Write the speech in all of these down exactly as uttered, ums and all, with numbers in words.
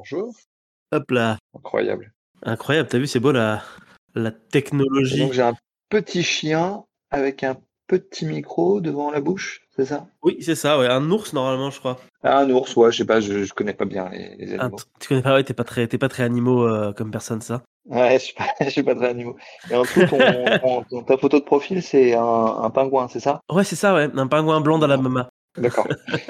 Bonjour. Hop là. Incroyable. Incroyable, t'as vu, c'est beau la, la Et technologie. donc j'ai un petit chien avec un petit micro devant la bouche, c'est ça? Oui, c'est ça, ouais. Un ours normalement, je crois. Ah, un ours, ouais, je sais pas, je, je connais pas bien les, les Un animaux. t- tu connais pas, ouais, t'es pas très, t'es pas très animaux euh, comme personne, ça. Ouais, je suis pas, je suis pas très animaux. Et en dessous, ton, ton- ton- ta photo de profil, c'est un, un pingouin, c'est ça? Ouais, c'est ça, ouais. Un pingouin blanc dans la Voilà. mama. D'accord.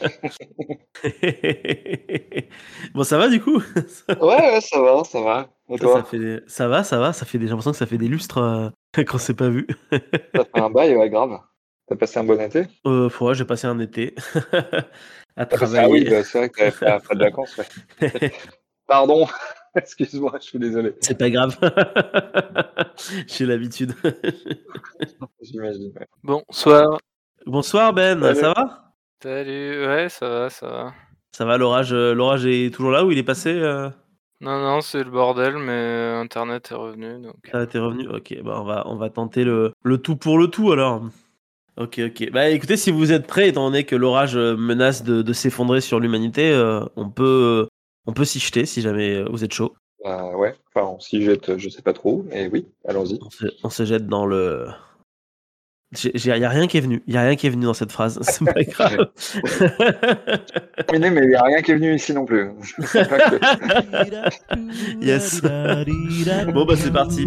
Bon, ça va du coup. Ouais, ouais, ça va, ça va. Et Ça, ça toi? fait, ça va, ça va. Ça fait, j'ai l'impression que ça fait des lustres euh, qu'on s'est pas vu. Ça fait un bail, ouais, grave. T'as passé un bon été? euh, faut- ouais, j'ai passé un été à T'as passé, ah oui, travailler. bah, c'est vrai que t'avais pas, pas de vacances, ouais. Pardon, excuse-moi, je suis désolé. C'est pas grave. J'ai l'habitude. J'imagine, ouais. Bonsoir. Bonsoir Ben, Salut. ça va? Salut. Ouais, ça va, ça va. Ça va, l'orage, euh, l'orage est toujours là ou il est passé euh Non, non, c'est le bordel, mais Internet est revenu, donc. Ah, t'es revenu? Ok, bah on va, on va tenter le, le tout pour le tout alors. Ok, ok. Bah écoutez, si vous êtes prêts, étant donné que l'orage euh, menace de, de s'effondrer sur l'humanité, euh, on peut, euh, on peut s'y jeter si jamais euh, vous êtes chaud. Bah ouais, enfin on s'y jette, je sais pas trop, mais oui, allons-y. On se, on se jette dans le. Il y a rien qui est venu. Il y a rien qui est venu dans cette phrase. C'est pas grave. Terminé, mais il n'y a rien qui est venu ici non plus. Je sais pas que... Yes. Bon bah c'est parti.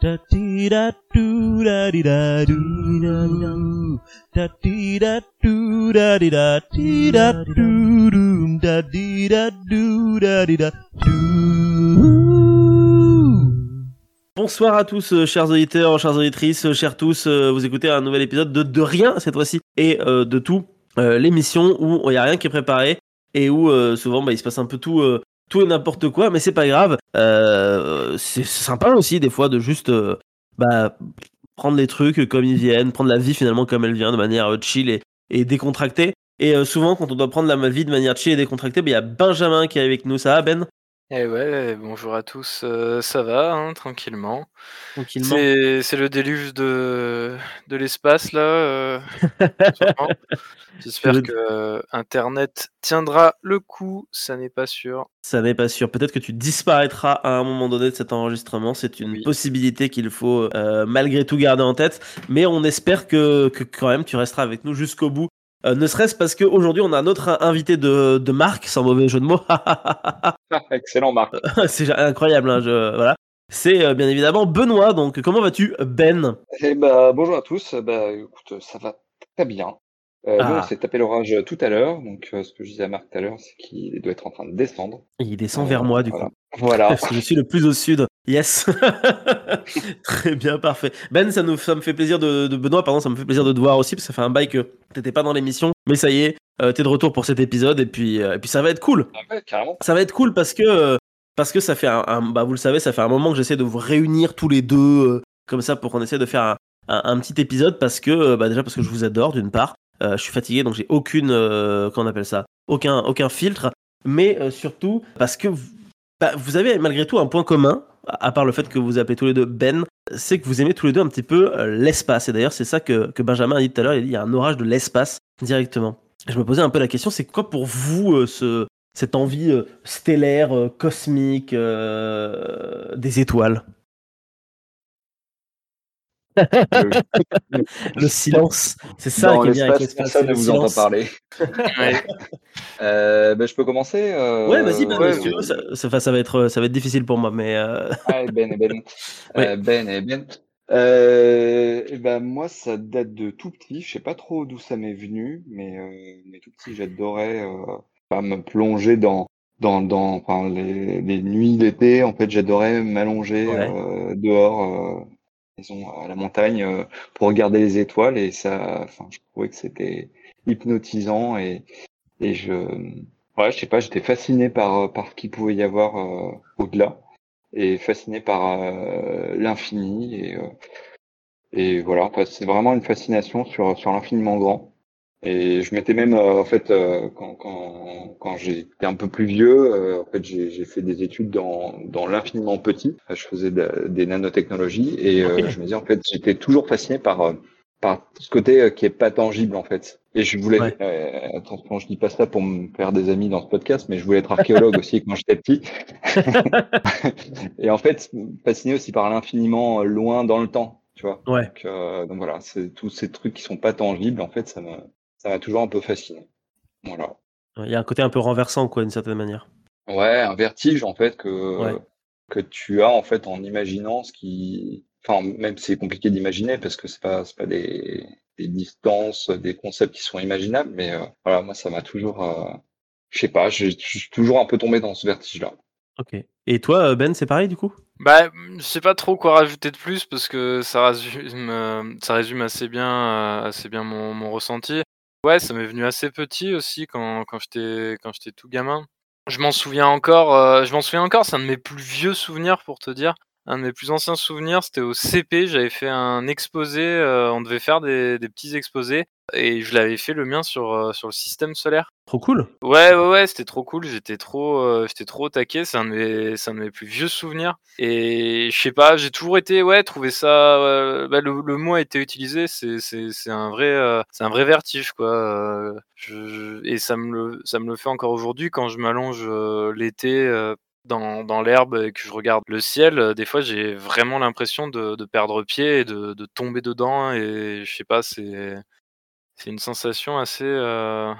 Bonsoir à tous, euh, chers auditeurs, chères auditrices, euh, chers tous, euh, vous écoutez un nouvel épisode de De Rien cette fois-ci, et euh, de tout, euh, l'émission où il n'y a rien qui est préparé, et où euh, souvent bah, il se passe un peu tout, euh, tout et n'importe quoi, mais c'est pas grave, euh, c'est sympa aussi des fois de juste euh, bah, prendre les trucs comme ils viennent, prendre la vie finalement comme elle vient, de manière euh, chill et, et décontractée, et euh, souvent quand on doit prendre la vie de manière chill et décontractée, il y a Benjamin qui est avec nous, ça va Ben? Eh ouais, bonjour à tous, euh, ça va, hein, tranquillement. Tranquillement. C'est, c'est le déluge de, de l'espace, là. euh, en ce moment. J'espère le- que euh, Internet tiendra le coup, ça n'est pas sûr. Ça n'est pas sûr. Peut-être que tu disparaîtras à un moment donné de cet enregistrement. C'est une Oui. possibilité qu'il faut euh, malgré tout garder en tête. Mais on espère que, que quand même tu resteras avec nous jusqu'au bout. Euh, ne serait-ce parce qu'aujourd'hui on a un autre invité de, de marque, sans mauvais jeu de mots. Excellent Marc. C'est incroyable, hein, je, voilà. C'est euh, bien évidemment Benoît. Donc comment vas-tu, Ben? Eh bah, bonjour à tous, bah écoute, ça va très bien. Euh, nous on Ah, s'est tapé l'orage tout à l'heure, donc euh, ce que je disais à Marc tout à l'heure, c'est qu'il doit être en train de descendre. il descend Euh, vers moi du voilà. coup. Voilà. Parce que je suis le plus au sud. Yes. Très bien, parfait. Ben, ça, nous, ça me fait plaisir de, de Benoît, pardon, ça me fait plaisir de te voir aussi, parce que ça fait un bail que t'étais pas dans l'émission. Mais ça y est, euh, t'es de retour pour cet épisode, et puis, euh, et puis ça va être cool. Ah ouais, carrément. Ça va être cool parce que, euh, parce que ça fait un, un- bah vous le savez, ça fait un moment que j'essaie de vous réunir tous les deux, euh, comme ça, pour qu'on essaie de faire un, un, un petit épisode, parce que, euh, bah déjà parce que je vous adore, d'une part. Euh, je suis fatigué, donc j'ai aucune, euh, comment on appelle ça, aucun, aucun filtre. Mais euh, surtout parce que vous, bah, vous avez malgré tout un point commun, à à part le fait que vous appelez tous les deux Ben, c'est que vous aimez tous les deux un petit peu euh, l'espace. Et d'ailleurs, c'est ça que, que Benjamin a dit tout à l'heure, il a dit il y a un orage de l'espace directement. Et je me posais un peu la question, c'est quoi pour vous euh, ce, cette envie euh, stellaire, euh, cosmique, euh, des étoiles? Le- Le silence, c'est ça Dans qui est bien avec l'espace, l'espace, c'est personne ne le vous entend silence. parler. Ouais. Euh, bah, je peux commencer euh, Ouais, vas-y Ben, ouais, si tu veux, ça, ça, enfin, ça va être, ça va être difficile pour moi, mais euh, Ah, Ben et Ben. ouais. Euh, Ben et Ben. Euh, et ben moi, ça date de tout petit. Je sais pas trop d'où ça m'est venu, mais, euh, mais tout petit, j'adorais euh, enfin, me plonger dans dans dans enfin, les, les nuits d'été. En fait, j'adorais m'allonger Ouais. euh, dehors, euh, disons à la montagne, euh, pour regarder les étoiles. Et ça, enfin, je trouvais que c'était hypnotisant et et je ouais, je sais pas, j'étais fasciné par par ce qu'il pouvait y avoir euh, au-delà et fasciné par euh, l'infini et euh, et voilà, enfin, c'est vraiment une fascination sur sur l'infiniment grand. Et je m'étais même euh, en fait euh, quand quand quand j'étais un peu plus vieux, euh, en fait j'ai j'ai fait des études dans dans l'infiniment petit. Je faisais de- des nanotechnologies et Ok. euh, je me disais en fait j'étais toujours fasciné par euh, par ce côté euh, qui est pas tangible en fait. Et je voulais, Ouais. euh, attention, je dis pas ça pour me faire des amis dans ce podcast, mais je voulais être archéologue aussi quand j'étais petit. Et en fait, fasciné aussi par l'infiniment loin dans le temps, tu vois. Ouais. Donc, euh, donc voilà, c'est tous ces trucs qui sont pas tangibles. En fait, ça me, ça m'a toujours un peu fasciné. Voilà. Il y a un côté un peu renversant, quoi, d'une certaine manière. Ouais, un vertige en fait Ouais. que que tu as en fait en imaginant ce qui, enfin même si c'est compliqué d'imaginer parce que c'est pas c'est pas des des distances, des concepts qui sont imaginables, mais euh, voilà, moi ça m'a toujours, euh, je sais pas, je je suis toujours un peu tombé dans ce vertige-là. Ok. Et toi, Ben, c'est pareil du coup? Bah, mmh, je sais pas trop quoi rajouter de plus parce que ça résume, heu, ça résume assez bien, heu, assez bien mon mon ressenti. Ouais, ça m'est venu assez petit aussi quand quand j'étais quand j'étais tout gamin. Je m'en souviens encore, heu, je m'en souviens encore, c'est un de mes plus vieux souvenirs pour te dire. Un de mes plus anciens souvenirs, c'était au C P, j'avais fait un exposé, heu, on devait faire des des petits exposés et je l'avais fait le mien sur, heu, sur le système solaire. Trop cool. Ouais, ouais, ouais, c'était trop cool, j'étais trop, heu, j'étais trop au taquet, c'est un de mes c'est un de mes plus vieux souvenirs et je sais pas, j'ai toujours été ouais, trouvé ça, heu, bah, le le mot a été utilisé, c'est c'est c'est un vrai, heu, c'est un vrai vertige quoi, heu, je et ça me le ça me le fait encore aujourd'hui quand je m'allonge, heu, l'été, heu, dans dans l'herbe et que je regarde le ciel, heu, des fois j'ai vraiment l'impression de de perdre pied et de de tomber dedans et je sais pas, c'est c'est une sensation assez, heu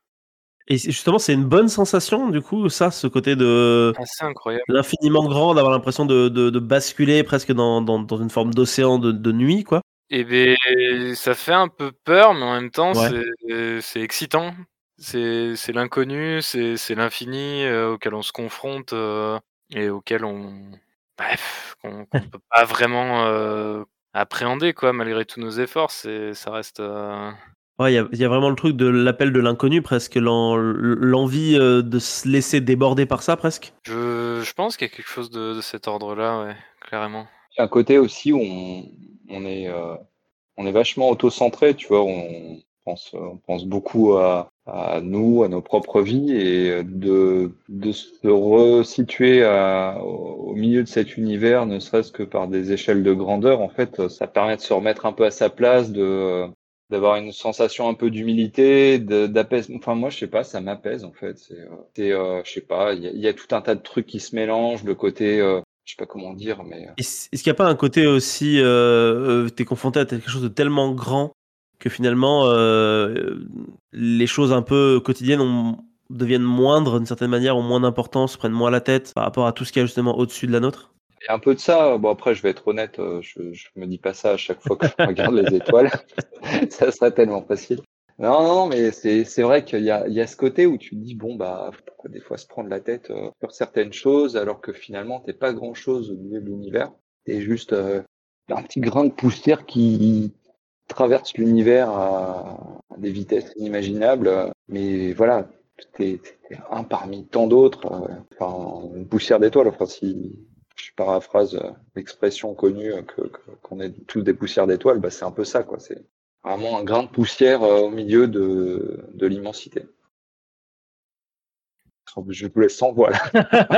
Et c'est- justement, c'est une bonne sensation, du coup, ça, ce côté de assez incroyable. l'infiniment grand, d'avoir l'impression de, de, de basculer presque dans, dans, dans une forme d'océan de, de nuit, quoi. Et beh, ça fait un peu peur, mais en même temps, Ouais. c'est c'est excitant. C'est c'est l'inconnu, c'est c'est l'infini, heu, auquel on se confronte, heu et auquel on bref, qu'on qu'on peut pas vraiment, heu, appréhender, quoi, malgré tous nos efforts. C'est ça reste, heu Ouais, il y a, il y a vraiment le truc de l'appel de l'inconnu, presque, l'en- l'envie euh, de se laisser déborder par ça, presque. je je pense qu'il y a quelque chose de de cet ordre-là, ouais, clairement. Il y a un côté aussi où on on est euh, on est vachement auto-centré, tu vois, on pense, on pense beaucoup à, à nous, à nos propres vies, et de, de se resituer à, au milieu de cet univers, ne serait-ce que par des échelles de grandeur, en fait, ça permet de se remettre un peu à sa place, de d'avoir une sensation un peu d'humilité, de- d'apaisement. Enfin, moi, je sais pas, ça m'apaise, en fait. C'est, euh, c'est, euh, je sais pas, il y a, il y a tout un tas de trucs qui se mélangent, le côté, euh, je sais pas comment dire, mais Est-ce est-ce qu'il n'y a pas un côté aussi, euh, euh, t'es confronté à quelque chose de tellement grand que finalement, euh, les choses un peu quotidiennes ont- deviennent moindres d'une certaine manière, ont moins d'importance, prennent moins la tête par rapport à tout ce qu'il y a justement au-dessus de la nôtre? il y a un peu de ça. Bon, après, je vais être honnête, euh, je, je me dis pas ça à chaque fois que je regarde les étoiles. Ça serait tellement facile. Non, non, mais c'est c'est vrai qu'il y a il y a ce côté où tu te dis bon bah pourquoi des fois se prendre la tête euh, sur certaines choses alors que finalement t'es pas grand-chose au milieu de l'univers. T'es juste euh, un petit grain de poussière qui traverse l'univers à, à des vitesses inimaginables. euh, Mais voilà, t'es t'es un parmi tant d'autres. euh, Enfin, une poussière d'étoiles. Enfin, si je paraphrase euh, l'expression connue euh, que que- qu'on est tous des poussières d'étoiles, bah c'est un peu ça quoi. C'est vraiment un grain de poussière euh, au milieu de, de l'immensité. Je vous laisse sans voix là.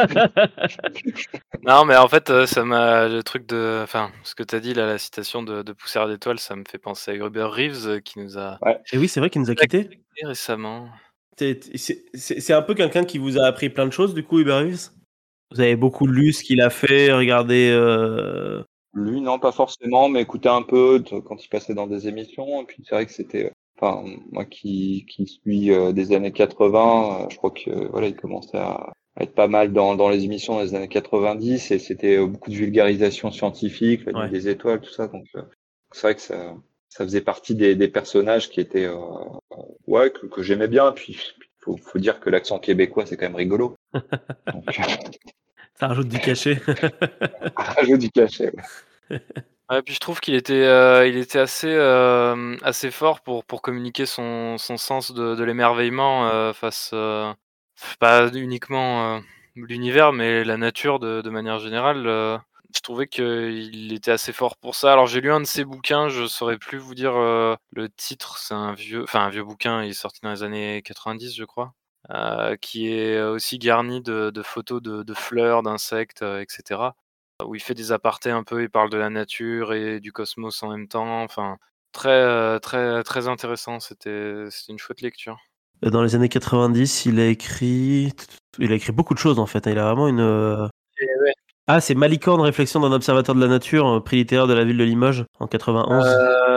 Non, mais en fait, heu, ça m'a le truc de enfin, ce que tu as dit là, la citation de de Poussière d'étoiles, ça me fait penser à Hubert Reeves, heu, qui nous a Ouais. Et oui, c'est vrai qu'il nous a qui nous a quittés. quittés récemment. T'es- t'es- C'est c'est- c'est un peu quelqu'un qui vous a appris plein de choses, du coup, Uber Eats. Vous avez beaucoup lu ce qu'il a fait, regardé. euh, Lui, non, pas forcément, mais écouter un peu de- quand il passait dans des émissions. Et puis c'est vrai que c'était, euh, enfin, moi qui, qui suis euh, des années quatre-vingts, euh, je crois que euh, voilà, il commençait à, à être pas mal dans, dans les émissions dans les années quatre-vingt-dix, et c'était euh, beaucoup de vulgarisation scientifique, la nuit Ouais. des étoiles, tout ça. Donc euh, c'est vrai que ça, ça faisait partie des, des personnages qui étaient, euh, ouais, que, que j'aimais bien. Puis faut, faut dire que l'accent québécois, c'est quand même rigolo. Donc, Ça rajoute du cachet. rajoute du cachet. Ouais. Ouais, puis je trouve qu'il était, heu, il était assez, hem, assez fort pour pour communiquer son son sens de de l'émerveillement, heu, face, heu, pas uniquement, heu, l'univers, mais la nature de de manière générale, heu. Je trouvais qu'il était assez fort pour ça. Alors j'ai lu un de ses bouquins, je saurais plus vous dire, heu, le titre, c'est un vieux enfin un vieux bouquin, il est sorti dans les années quatre-vingt-dix je crois, heu, qui est aussi garni de de photos de de fleurs, d'insectes, heu, et cetera. Où il fait des apartés un peu, il parle de la nature et du cosmos en même temps, enfin, Très, euh, très, très intéressant. C'était, c'était une chouette lecture. Dans les années quatre-vingt-dix, il a écrit, il a écrit beaucoup de choses en fait. Il a vraiment une. Et ouais. Ah, c'est Malicorne, Réflexion d'un observateur de la nature, prix littéraire de la ville de Limoges en quatre-vingt-onze.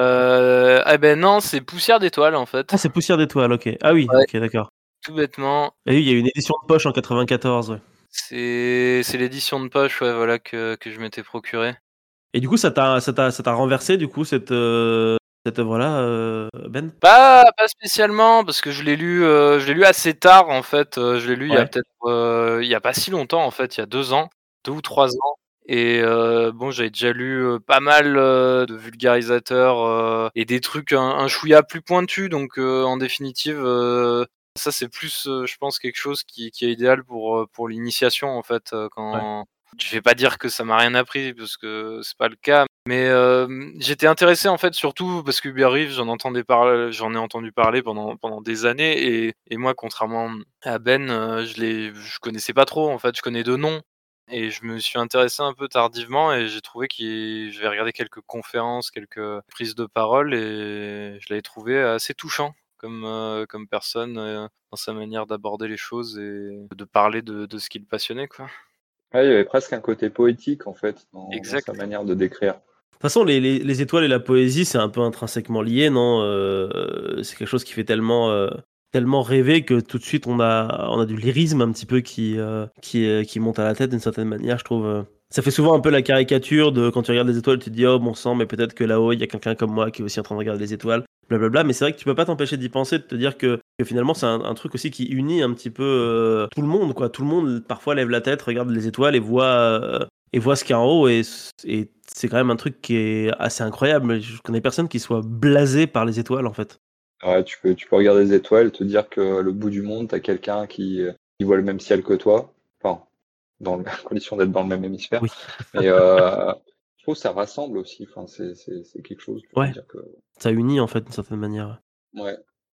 Euh... Ah ben non, c'est Poussière d'étoiles en fait. Ah, c'est Poussière d'étoiles, ok. Ah oui, Ouais. ok, d'accord. Tout bêtement. Et oui, il y a une édition de poche en quatre-vingt-quatorze, ouais. C'est, c'est l'édition de poche, ouais, voilà, que, que je m'étais procuré. Et du coup, ça t'a, ça t'a, ça t'a renversé, du coup, cette, euh, cette œuvre-là, euh, Ben? Pas, pas spécialement, parce que je l'ai lu, euh, je l'ai lu assez tard en fait. Euh, je l'ai lu il y a Ouais. peut-être, euh, il y a pas si longtemps en fait, il y a deux ans, deux ou trois ans. Et euh, bon, j'avais déjà lu euh, pas mal euh, de vulgarisateurs euh, et des trucs un, un chouïa plus pointus. Donc euh, en définitive, euh, ça c'est plus, euh, je pense, quelque chose qui, qui est idéal pour euh, pour l'initiation en fait. euh, Quand je vais pas dire que ça m'a rien appris parce que c'est pas le cas, mais euh, j'étais intéressé en fait surtout parce que Uber Reeves, j'en entendais parler, j'en ai entendu parler pendant pendant des années et, et moi contrairement à Ben, euh, je l'ai, je connaissais pas trop en fait, je connais de nom et je me suis intéressé un peu tardivement et j'ai trouvé qu'il, j'avais regardé quelques conférences, quelques prises de parole et je l'avais trouvé assez touchant comme euh, comme personne euh, dans sa manière d'aborder les choses et de parler de, de ce qui le passionnait quoi. Ouais, il y avait presque un côté poétique en fait dans, dans Exact. sa manière de décrire. De toute façon, les, les, les étoiles et la poésie, c'est un peu intrinsèquement lié, non? Euh, C'est quelque chose qui fait tellement, euh, tellement rêver que tout de suite, on a, on a du lyrisme un petit peu qui, euh, qui, euh, qui monte à la tête d'une certaine manière, je trouve. euh. Ça fait souvent un peu la caricature de quand tu regardes les étoiles, tu te dis, oh bon sang, mais peut-être que là-haut, il y a quelqu'un comme moi qui est aussi en train de regarder les étoiles, blablabla. Mais c'est vrai que tu peux pas t'empêcher d'y penser, de te dire que, que finalement, c'est un, un truc aussi qui unit un petit peu euh, tout le monde, quoi. Tout le monde, parfois, lève la tête, regarde les étoiles et voit, euh, et voit ce qu'il y a en haut. Et, et c'est quand même un truc qui est assez incroyable. Je connais personne qui soit blasé par les étoiles, en fait. Ouais, tu peux, tu peux regarder les étoiles et te dire que le bout du monde, t'as quelqu'un qui, qui voit le même ciel que toi. Enfin, dans la condition d'être dans le même hémisphère. Oui. Mais euh, je trouve que ça rassemble aussi. Enfin, c'est, c'est, c'est quelque chose. Je veux Ouais. dire que... Ça unit, en fait, d'une certaine manière. Ouais.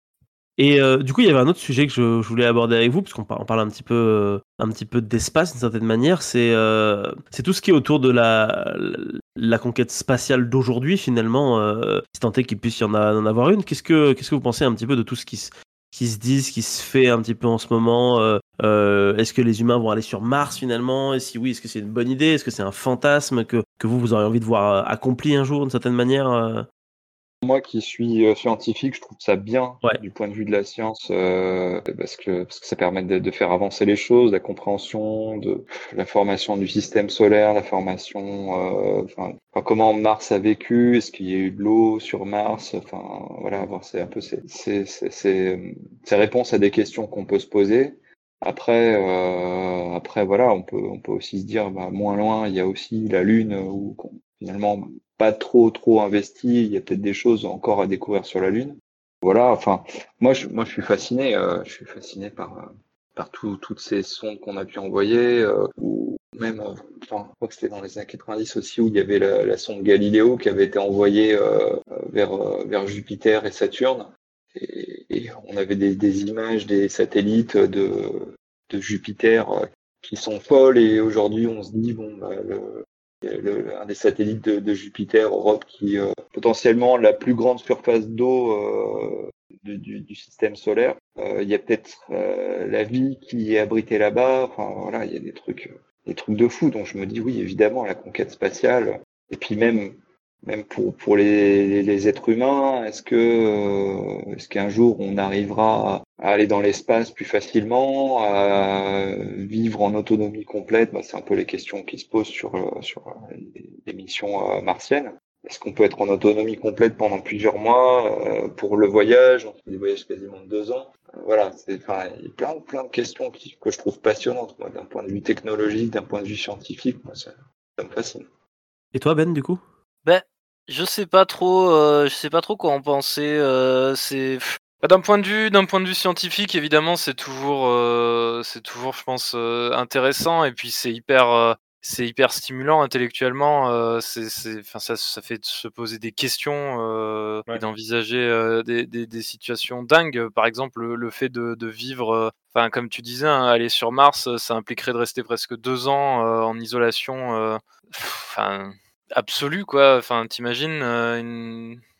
Et euh, du coup, il y avait un autre sujet que je, je voulais aborder avec vous, parce qu'on par- on parle un petit peu, euh, un petit peu d'espace d'une certaine manière. C'est euh, c'est tout ce qui est autour de la, la conquête spatiale d'aujourd'hui, finalement. Euh, si tant est qu'il puisse y en, a- en avoir une. Qu'est-ce que, qu'est-ce que vous pensez un petit peu de tout ce qui se, qui se dit, ce qui se fait un petit peu en ce moment? euh, euh, Est-ce que les humains vont aller sur Mars finalement? Et si oui, est-ce que c'est une bonne idée? Est-ce que c'est un fantasme que, que vous, vous auriez envie de voir euh, accompli un jour d'une certaine manière? euh Moi qui suis euh, scientifique, je trouve ça bien Ouais. du point de vue de la science euh, parce que parce que ça permet de, de faire avancer les choses, la compréhension de la formation du système solaire, la formation, euh, enfin, enfin, comment Mars a vécu, est-ce qu'il y a eu de l'eau sur Mars, enfin voilà, avoir c'est un peu ces ces ces, ces, ces réponses à des questions qu'on peut se poser. Après, euh, après voilà, on peut on peut aussi se dire, bah, moins loin, il y a aussi la Lune où qu'on- finalement pas trop trop investi. Il y a peut-être des choses encore à découvrir sur la Lune. Voilà. Enfin, moi je moi je suis fasciné. Euh, je suis fasciné par euh, par tout, toutes ces sondes qu'on a pu envoyer. Euh, ou même, euh, enfin, je crois que c'était dans les années quatre-vingt-dix aussi où il y avait la, la sonde Galileo qui avait été envoyée euh, vers euh, vers Jupiter et Saturne. Et, et on avait des, des images des satellites de de Jupiter euh, qui sont folles. Et aujourd'hui, on se dit bon, bah, le, le, un des satellites de, de Jupiter, Europe, qui euh, potentiellement la plus grande surface d'eau euh, du, du, du système solaire. Euh, il y a peut-être euh, la vie qui est abritée là-bas. Enfin voilà, il y a des trucs, des trucs de fou. Donc je me dis oui, évidemment, la conquête spatiale. Et puis même, même pour pour les, les êtres humains, est-ce que euh, est-ce qu'un jour on arrivera à aller dans l'espace plus facilement, à vivre en autonomie complète? Bah, c'est un peu les questions qui se posent sur euh, sur euh, les, les missions euh, martiennes. Est-ce qu'on peut être en autonomie complète pendant plusieurs mois euh, pour le voyage? On fait des voyages quasiment de deux ans. Euh, voilà, c'est enfin, il y a plein plein de questions qui, que je trouve passionnantes, moi, d'un point de vue technologique, d'un point de vue scientifique. Moi, ça, ça me fascine. Et toi, Ben, du coup? Ben, je sais pas trop, euh, je sais pas trop quoi en penser. Euh, c'est pff, bah, d'un point de vue, d'un point de vue scientifique, évidemment, c'est toujours, euh, c'est toujours, je pense, euh, intéressant. Et puis c'est hyper, euh, c'est hyper stimulant intellectuellement. Euh, c'est, c'est, enfin, ça, ça fait se poser des questions euh, Ouais. et d'envisager euh, des, des, des situations dingues. Par exemple, le, le fait de, de vivre, euh, enfin, comme tu disais, hein, aller sur Mars, ça impliquerait de rester presque deux ans euh, en isolation. euh, Enfin absolu quoi, enfin t'imagines euh, une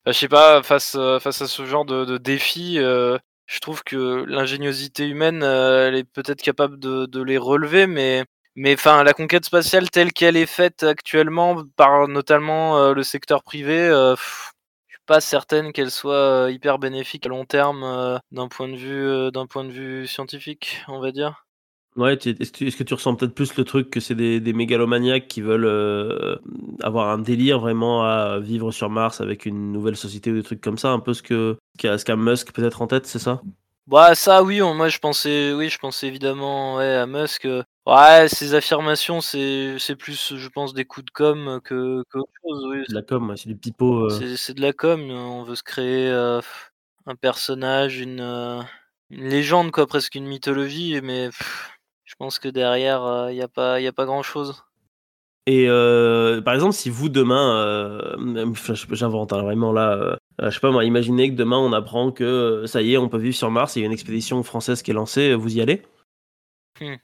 Bah, je sais pas, face, heu, face à ce genre de de défi, heu, je trouve que l'ingéniosité humaine, heu, elle est peut-être capable de de les relever, mais mais enfin, la conquête spatiale telle qu'elle est faite actuellement par notamment, heu, le secteur privé, heu, je suis pas certaine qu'elle soit, heu, hyper bénéfique à long terme, heu, d'un point de vue, heu, d'un point de vue scientifique, on va dire. Ouais, tu est-ce que est-ce que tu ressens peut-être plus le truc que c'est des des mégalomaniaques qui veulent, heu, avoir un délire vraiment à vivre sur Mars avec une nouvelle société ou des trucs comme ça, un peu ce que ce qu'a ce qu'a Musk peut-être en tête, c'est ça? Bah, ça oui, on moi je pensais oui, je pensais évidemment, ouais, à Musk, heu, ouais, ses affirmations, c'est c'est plus, je pense, des coups de com', heu, que qu'autre chose, oui. C'est de la com, ouais, c'est du pipeau, heu C'est c'est de la com, heu, on veut se créer, heu, un personnage, une, heu, une légende quoi, presque une mythologie, mais pff, je pense que derrière, heu, il y a pas il y a pas grand chose. et heu, par exemple, si vous demain, heu, même enfin, je j'invente, hein, vraiment là, heu, heu, je sais pas moi, imaginez que demain on apprend que, heu, ça y est, on peut vivre sur Mars, il y a une expédition française qui est lancée, vous y allez? Mmh.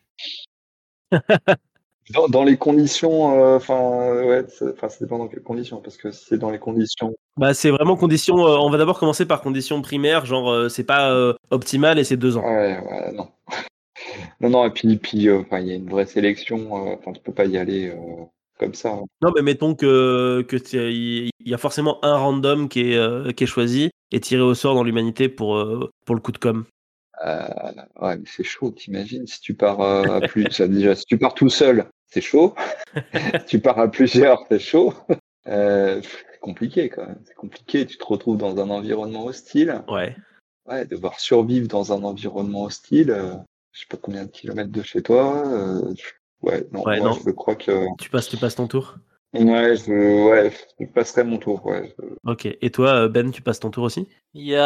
Dans dans les conditions, heu, enfin, heu, ouais, c'est enfin, ça dépend dans quelles conditions, parce que si c'est dans les conditions Bah, c'est vraiment condition, heu, on va d'abord commencer par conditions primaires, genre, heu, c'est pas, heu, optimal et c'est deux ans. ouais, ouais, non. Non, non et puis puis, heu, enfin, il y a une vraie sélection, heu, enfin, tu peux pas y aller, heu, comme ça, hein. Non, mais mettons que que tu il il y a forcément un random qui est, heu, qui est choisi et tiré au sort dans l'humanité pour, heu, pour le coup de com'. Heu, ouais, mais c'est chaud, tu imagines si tu pars, heu, à plus ça déjà, si tu pars tout seul, c'est chaud. Si tu pars à plusieurs, c'est chaud. Heu, c'est compliqué quand même, c'est compliqué. Tu te retrouves dans un environnement hostile. Ouais, Ouais, devoir survivre dans un environnement hostile, heu, je sais pas combien de kilomètres de chez toi, heu, ouais, non, ouais, moi non, je crois que tu passes tu passes ton tour? ouais, je ouais, je passerai mon tour, ouais, je OK et toi, heu, Ben, tu passes ton tour aussi? Il y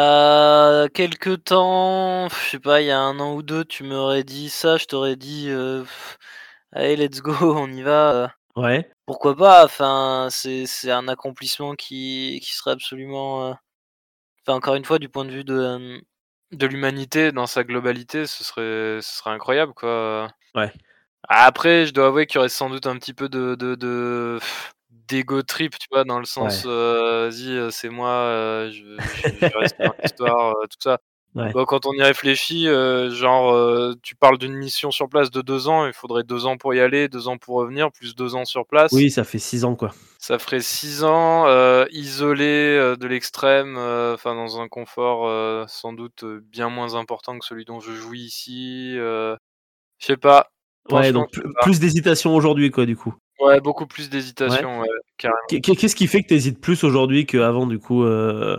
a quelque temps, je sais pas, il y a un an ou deux, tu m'aurais dit ça, je t'aurais dit, heu: «Allez, let's go, on y va», heu, Ouais, pourquoi pas? Enfin, c'est c'est un accomplissement qui qui serait absolument, heu enfin, encore une fois, du point de vue de, hem, de l'humanité dans sa globalité, ce serait ce serait incroyable, quoi. ouais, Après, je dois avouer qu'il y aurait sans doute un petit peu de de de d'ego trip, tu vois? Dans le sens, ouais, heu, vas-y, heu, c'est moi, heu, je je je vais rester dans l'histoire, heu, tout ça. ouais. Bah, quand on y réfléchit, heu, genre, heu, tu parles d'une mission sur place de deux ans, il faudrait deux ans pour y aller, deux ans pour revenir, plus deux ans sur place. Oui, ça fait six ans, quoi. Ça ferait six ans, heu, isolé, heu, de l'extrême, heu, enfin dans un confort, heu, sans doute, heu, bien moins important que celui dont je jouis ici, heu, je sais pas, Ouais, franchement, donc je sais plu pas. plus d'hésitation aujourd'hui, quoi, du coup? Ouais, beaucoup plus Ouais. d'hésitation, ouais, carrément. Qu'est qu'est qu'est-ce qui fait que tu hésites plus aujourd'hui qu'avant, du coup, heu?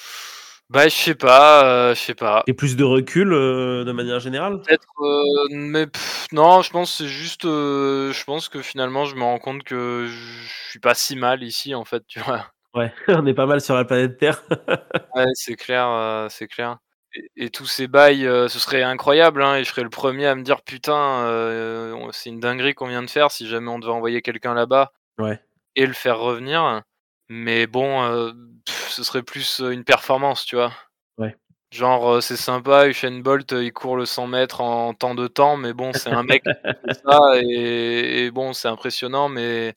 Bah, je sais pas, heu, je sais pas. Tu plus de recul, heu, de manière générale? Peut-être, heu, mais pff, non, je pense que c'est juste, heu, je pense que finalement je me rends compte que je suis pas si mal ici en fait, tu vois? Ouais, on est pas mal sur la planète Terre. Ouais, c'est clair, heu, c'est clair et et tous ces bails, heu, ce serait incroyable, hein et je serais le premier à me dire: «Putain, heu, on c'est une dinguerie qu'on vient de faire si jamais on devait envoyer quelqu'un là-bas Ouais, et le faire revenir». Mais bon, heu, ce serait plus, heu, une performance, tu vois? ouais. Genre, heu, c'est sympa, Usain Bolt, heu, il court le cent mètres en tant de temps, mais bon, c'est un mec qui fait ça et et bon, c'est impressionnant, mais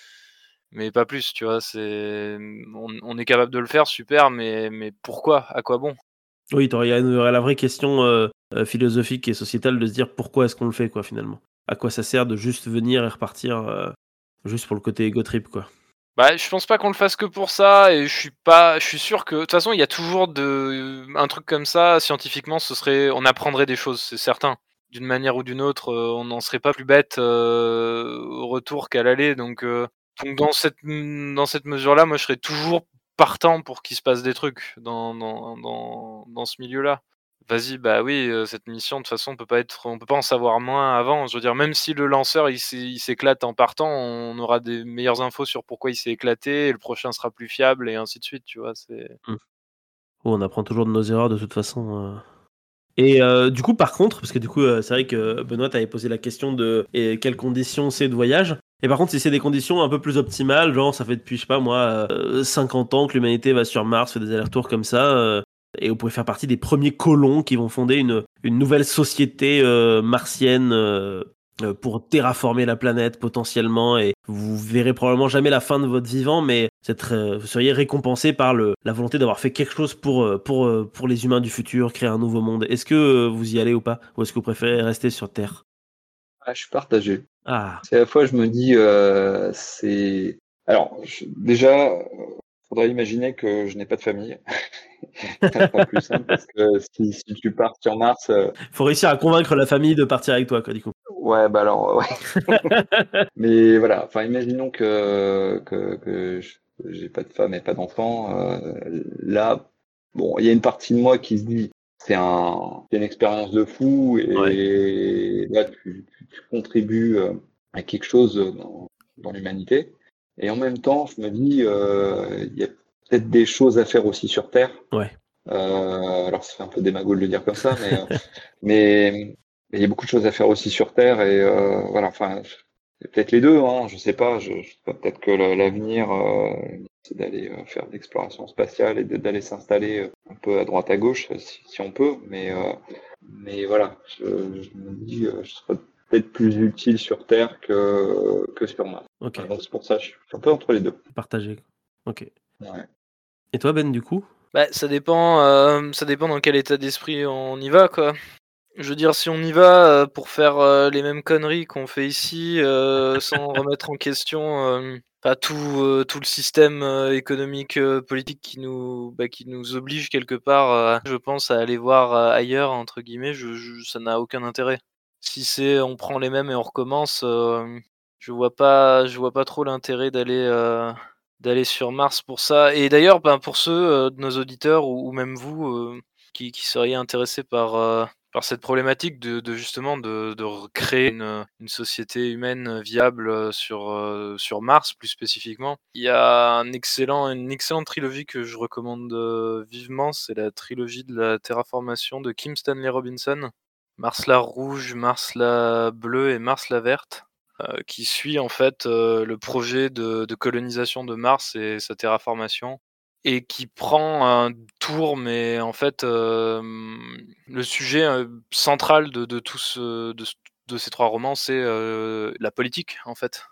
mais pas plus, tu vois? C'est, mmh, on on est capable de le faire, super, mais mais pourquoi? À quoi bon? Oui, tu aurais il y aurait la vraie question, heu heu, philosophique et sociétale de se dire: «Pourquoi est-ce qu'on le fait, quoi, finalement?» À quoi ça sert de juste venir et repartir, heu, juste pour le côté ego trip, quoi? Bah, je pense pas qu'on le fasse que pour ça et je suis pas je suis sûr que de toute façon, il y a toujours de un truc comme ça, scientifiquement, ce serait on apprendrait des choses, c'est certain. D'une manière ou d'une autre, heu, on n'en serait pas plus bête, heu, au retour qu'à l'aller donc heu, donc dans cette m dans cette mesure-là, moi, je serais toujours partant pour qu'il se passe des trucs dans dans dans dans ce milieu-là. Vas-y, bah, oui, heu, cette mission de toute façon on peut pas être on peut pas en savoir moins avant. Je veux dire même si le lanceur il s'é il s'éclate en partant, on aura des meilleures infos sur pourquoi il s'est éclaté et le prochain sera plus fiable et ainsi de suite, tu vois? C'est Mmh. Oh, on apprend toujours de nos erreurs de toute façon, heu et heu, du coup, par contre, parce que du coup, heu, c'est vrai que Benoît t'avait posé la question de et quelles conditions c'est de voyage et par contre, si c'est des conditions un peu plus optimales, genre ça fait depuis, je sais pas moi, heu, cinquante ans que l'humanité va sur Mars, fait des allers-retours comme ça, heu et vous pouvez faire partie des premiers colons qui vont fonder une une nouvelle société, heu, martienne, heu heu, pour terraformer la planète potentiellement et vous verrez probablement jamais la fin de votre vivant mais cette, euh, vous seriez récompensé par le, la volonté d'avoir fait quelque chose pour, euh, pour, euh, pour les humains du futur, créer un nouveau monde. Est-ce que euh, vous y allez ou pas? Ou est-ce que vous préférez rester sur Terre? Ah, je suis partagé. Ah, C'est à la fois, je me dis, euh, c'est. Alors, je- déjà, euh, faudrait imaginer que je n'ai pas de famille. Ça sera plus simple parce que si, si tu pars sur Mars, euh, faut réussir à convaincre la famille de partir avec toi, quoi, du coup. ouais, bah alors, ouais. Mais voilà, enfin, imaginons que, que, que je- j'ai pas de femme et pas d'enfant. Euh, là, bon, il y a une partie de moi qui se dit, c'est un, c'est une expérience de fou Ouais. et là, tu, tu, tu contribues euh, à quelque chose dans, dans l'humanité. Et en même temps, je me dis, euh, il y a peut-être des choses à faire aussi sur Terre. Ouais. Euh, alors, ça fait un peu démago de le dire comme ça, mais, euh, mais mais il y a beaucoup de choses à faire aussi sur Terre et euh, voilà. Enfin, c'est peut-être les deux, hein. Je sais pas. Je, je- peut-être que le- l'avenir, euh, c'est d'aller euh, faire de l'exploration spatiale et de- d'aller s'installer euh, un peu à droite à gauche, si, si on peut. Mais euh, mais voilà, je, je me dis, euh, je serais peut-être plus utile sur Terre que que sur Mars. Ok. Voilà, donc c'est pour ça, je suis un peu entre les deux. Partagé. Ok. Ouais. Et toi, Ben, du coup? Bah, ça dépend, euh, ça dépend dans quel état d'esprit on y va, quoi. Je veux dire, si on y va euh, pour faire euh, les mêmes conneries qu'on fait ici, euh, sans remettre en question euh, pas tout, euh, tout le système euh, économique, euh, politique qui nous, bah, qui nous oblige quelque part, euh, je pense, à aller voir euh, ailleurs, entre guillemets, je, je- ça n'a aucun intérêt. Si c'est on prend les mêmes et on recommence, euh, je vois pas, je vois pas trop l'intérêt d'aller euh, d'aller sur Mars pour ça. Et d'ailleurs, ben, pour ceux euh, de nos auditeurs ou, ou même vous euh, qui, qui seriez intéressés par euh, par cette problématique de, de justement de, de recréer une, une société humaine viable euh, sur, euh, sur Mars plus spécifiquement. Il y a un excellent, une excellente trilogie que je recommande euh, vivement, c'est la trilogie de la terraformation de Kim Stanley Robinson. Mars la rouge, Mars la bleue et Mars la verte, euh, qui suit en fait euh, le projet de, de colonisation de Mars et sa terraformation et qui prend un tour, mais en fait, euh, le sujet euh, central de, de, tout ce- de, ce- de ces trois romans, c'est euh, la politique, en fait.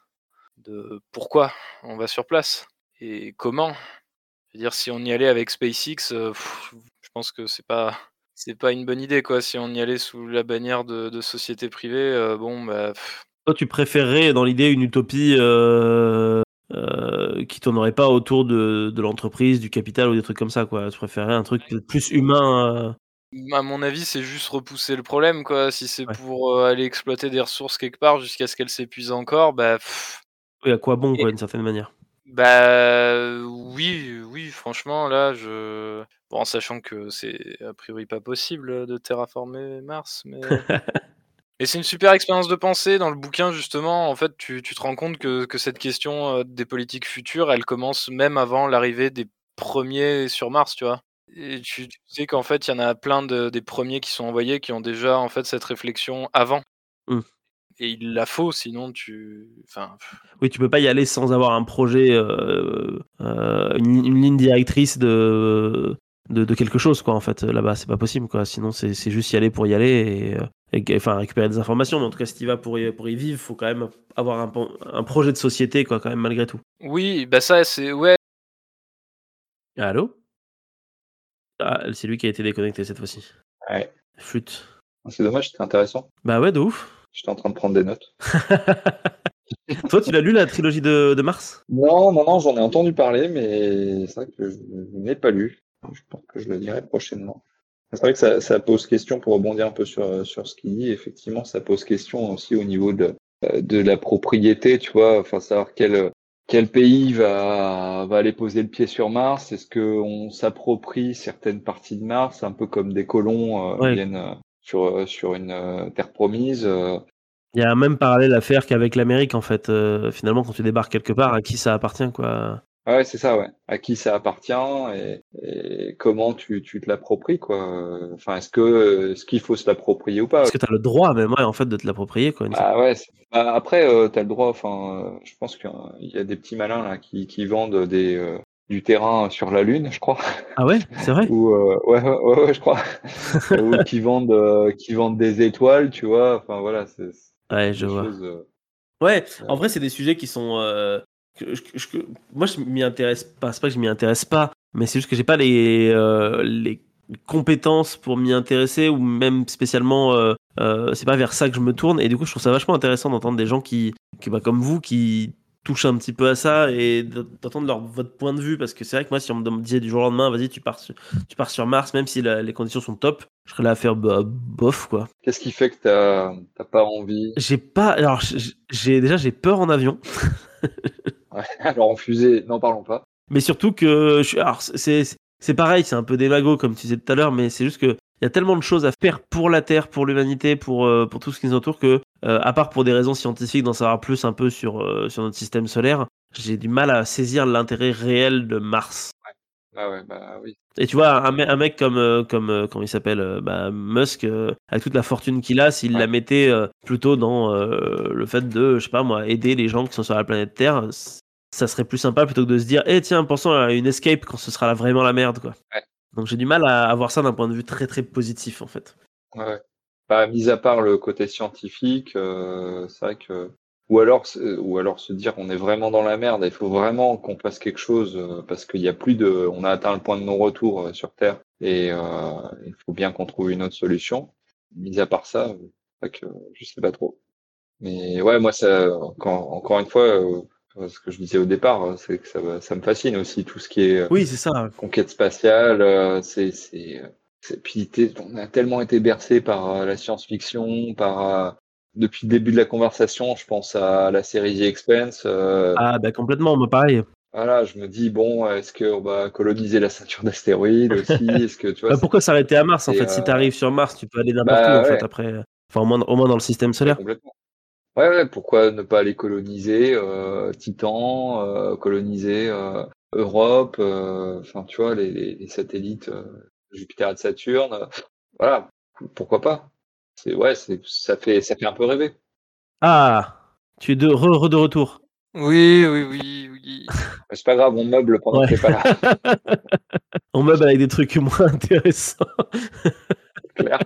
De pourquoi on va sur place et comment. Je veux dire, si on y allait avec SpaceX, euh, pff, je pense que c'est pas, c'est pas une bonne idée, quoi. Si on y allait sous la bannière de, de société privée, euh, bon, bah, pff, Toi, tu préférerais, dans l'idée, une utopie euh, euh, qui tournerait pas autour de, de l'entreprise, du capital ou des trucs comme ça, quoi. Tu préférerais un truc peut-être plus humain. à mon avis, c'est juste repousser le problème, quoi. Si c'est euh, ouais. pour euh, aller exploiter des ressources quelque part jusqu'à ce qu'elles s'épuisent encore, bah, pff, Oui, à quoi bon, et- quoi, d'une certaine manière. bah oui, oui, franchement, là, je. Bon, en sachant que c'est a priori pas possible de terraformer Mars, mais. Et c'est une super expérience de pensée dans le bouquin, justement. En fait, tu, tu te rends compte que, que cette question euh, des politiques futures, elle commence même avant l'arrivée des premiers sur Mars, tu vois. Et tu, tu sais qu'en fait, il y en a plein de, des premiers qui sont envoyés qui ont déjà en fait cette réflexion avant. Hmm. Et il la faut, sinon tu. Enfin, Oui, tu peux pas y aller sans avoir un projet, euh, euh, une, une ligne directrice de, de, de quelque chose, quoi, en fait. Là-bas, c'est pas possible, quoi. Sinon, c'est c'est juste y aller pour y aller et, euh, et- enfin, récupérer des informations. Mais en tout cas, si tu y vas pour y, pour y vivre, faut quand même avoir un, pon- un projet de société, quoi, quand même, malgré tout. oui, bah ça, c'est. Ouais. Allô? Ah, c'est lui qui a été déconnecté cette fois-ci. Ouais. Flûte. C'est dommage, c'était intéressant. Bah ouais, de ouf. J'étais en train de prendre des notes. Toi, tu l'as lu, la trilogie de, de Mars? Non, non, non, j'en ai entendu parler, mais c'est vrai que je ne l'ai pas lu. Je pense que je le lirai prochainement. C'est vrai que ça, ça pose question, pour rebondir un peu sur, sur ce qu'il dit, effectivement, ça pose question aussi au niveau de, euh, de la propriété, tu vois, enfin, savoir quel, quel pays va, va aller poser le pied sur Mars. Est-ce qu'on s'approprie certaines parties de Mars, un peu comme des colons euh, Ouais. viennent euh, sur, sur une euh, terre promise euh, Il y a un même parallèle à faire qu'avec l'Amérique, en fait. Euh, finalement, quand tu débarques quelque part, à qui ça appartient, quoi. Ouais, c'est ça, ouais. À qui ça appartient et, et comment tu, tu te l'appropries, quoi. Enfin, est-ce que est-ce qu'il faut se l'approprier ou pas? Est-ce que tu as le droit, même, ouais, en fait, de te l'approprier, quoi. une certaine- Ah ouais. c'est- bah, après, euh, t'as le droit. Enfin, euh, je pense qu'il y a des petits malins là qui, qui vendent des euh, du terrain sur la Lune, je crois. Ah ouais, c'est vrai? Ou euh, ouais, ouais, ouais, ouais, je crois. Ou qui vendent euh, qui vendent des étoiles, tu vois. Enfin voilà, c'est c'est Ouais, je des vois. choses. euh, Ouais, euh, en vrai, c'est des sujets qui sont, euh, que, je, je, moi, je m'y intéresse pas. C'est pas que je m'y intéresse pas, mais c'est juste que j'ai pas les, euh, les compétences pour m'y intéresser ou même spécialement. Euh, euh, c'est pas vers ça que je me tourne. Et du coup, je trouve ça vachement intéressant d'entendre des gens qui, qui bah, comme vous, qui touchent un petit peu à ça et d'entendre leur, votre point de vue. Parce que c'est vrai que moi, si on me disait du jour au lendemain, vas-y, tu pars sur, tu pars sur Mars, même si la, les conditions sont top, je serais là à faire bah, bof, quoi. Qu'est-ce qui fait que t'as, t'as pas envie? J'ai pas. Alors, j'ai déjà j'ai peur en avion. Ouais, alors en fusée, n'en parlons pas. Mais surtout que, je, alors c'est c'est pareil, c'est un peu démago comme tu disais tout à l'heure, mais c'est juste que il y a tellement de choses à faire pour la Terre, pour l'humanité, pour euh, pour tout ce qui nous entoure que, euh, à part pour des raisons scientifiques, d'en savoir plus un peu sur euh, sur notre système solaire, j'ai du mal à saisir l'intérêt réel de Mars. Ouais. Ah ouais, bah oui. Et tu vois, un, un mec comme euh, comme euh, comment il s'appelle, euh, bah, Musk, euh, avec toute la fortune qu'il a, s'il Ouais. la mettait euh, plutôt dans euh, le fait de, je sais pas moi, aider les gens qui sont sur la planète Terre, ça serait plus sympa plutôt que de se dire, eh tiens, pensons à une escape quand ce sera vraiment la merde, quoi. Ouais. Donc j'ai du mal à avoir ça d'un point de vue très très positif en fait. Ouais. Bah, mis à part le côté scientifique, euh, c'est vrai que ou alors ou alors se dire on est vraiment dans la merde, il faut vraiment qu'on fasse quelque chose euh, parce qu'il y a plus de, on a atteint le point de non-retour euh, sur Terre et euh, il faut bien qu'on trouve une autre solution. Mis à part ça, euh, c'est vrai que je sais pas trop. Mais ouais, moi ça encore encore une fois, euh, ce que je disais au départ, c'est que ça ça me fascine aussi tout ce qui est Oui, c'est ça. conquête spatiale, euh, c'est c'est c'est puis t'es- on a tellement été bercé par euh, la science-fiction, par euh, depuis le début de la conversation, je pense à la série The Expanse. Euh, Ah bah complètement, moi pareil. voilà, je me dis bon, est-ce qu'on va coloniser la ceinture d'astéroïdes aussi? Est-ce que tu vois, Bah, c'est, pourquoi s'arrêter à Mars en c'est fait? Si euh, t'arrives sur Mars, tu peux aller n'importe où en bah fait ouais, après. Enfin au moins, au moins dans le système ouais, solaire. complètement. Ouais, ouais, pourquoi ne pas aller coloniser euh, Titan, euh, coloniser euh, Europe, euh, enfin tu vois les, les, les satellites euh, Jupiter et de Saturne, euh, voilà, pourquoi pas? C'est ouais, c'est ça fait ça fait un peu rêver. Ah, tu es de re, re de retour. Oui, oui, oui, oui. Mais c'est pas grave, on meuble pendant Ouais. que t'es pas là, On meuble avec des trucs moins intéressants. c'est clair.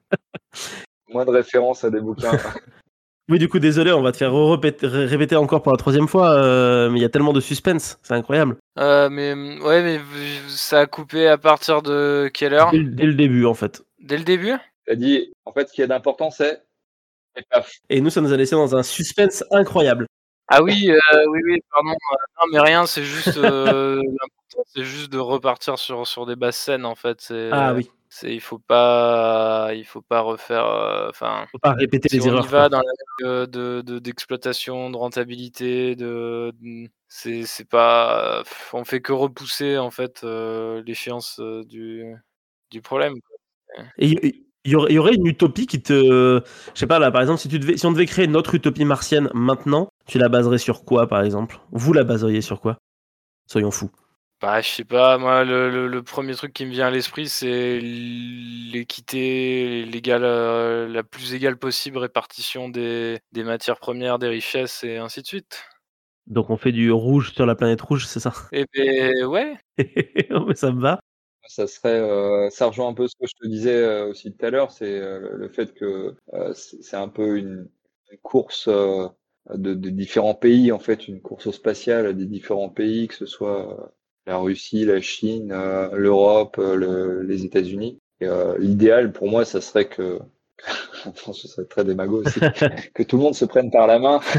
Moins de références à des bouquins. Oui, du coup, désolé, on va te faire répéter, répéter encore pour la troisième fois, euh, mais il y a tellement de suspense, c'est incroyable. Euh, mais mm, ouais, mais v- ça a coupé à partir de quelle heure? Dès, le- dès le début, en fait. Dès le début? T'as dit, en fait, ce qui est d'important, c'est et paf. Et nous, ça nous a laissé dans un suspense incroyable. Ah oui, euh, oui, oui, pardon. euh, non, mais rien, c'est juste euh, l'important, c'est juste de repartir sur sur des basses scènes en fait. Ah C'est, oui, c'est, il faut pas, il faut pas refaire. euh, Enfin, faut pas répéter si les on y erreurs, quoi. va dans la euh, de de d'exploitation, de rentabilité, de, de- c'est c'est pas, pff, on fait que repousser en fait euh, l'échéance euh, du du problème, quoi. Et il y, y aurait il y aurait une utopie qui te... Je sais pas, là, par exemple, si, tu devais, si on devait créer notre utopie martienne maintenant, tu la baserais sur quoi, par exemple? Vous la baseriez sur quoi? Soyons fous. Bah, je sais pas, moi, le, le, le premier truc qui me vient à l'esprit, c'est l'équité, l'égale, euh, la plus égale possible répartition des, des matières premières, des richesses et ainsi de suite. Donc on fait du rouge sur la planète rouge, c'est ça? Et ben ouais, Mais ça me va. Ça serait, euh, ça rejoint un peu ce que je te disais euh, aussi tout à l'heure, c'est euh, le fait que euh, c'est c'est un peu une, une course euh, de, de différents pays, en fait, une course au spatial des différents pays, que ce soit euh, la Russie, la Chine, euh, l'Europe, euh, le- les États-Unis. Et euh, l'idéal pour moi, ça serait que, enfin, ce serait très démago aussi, que tout le monde se prenne par la main.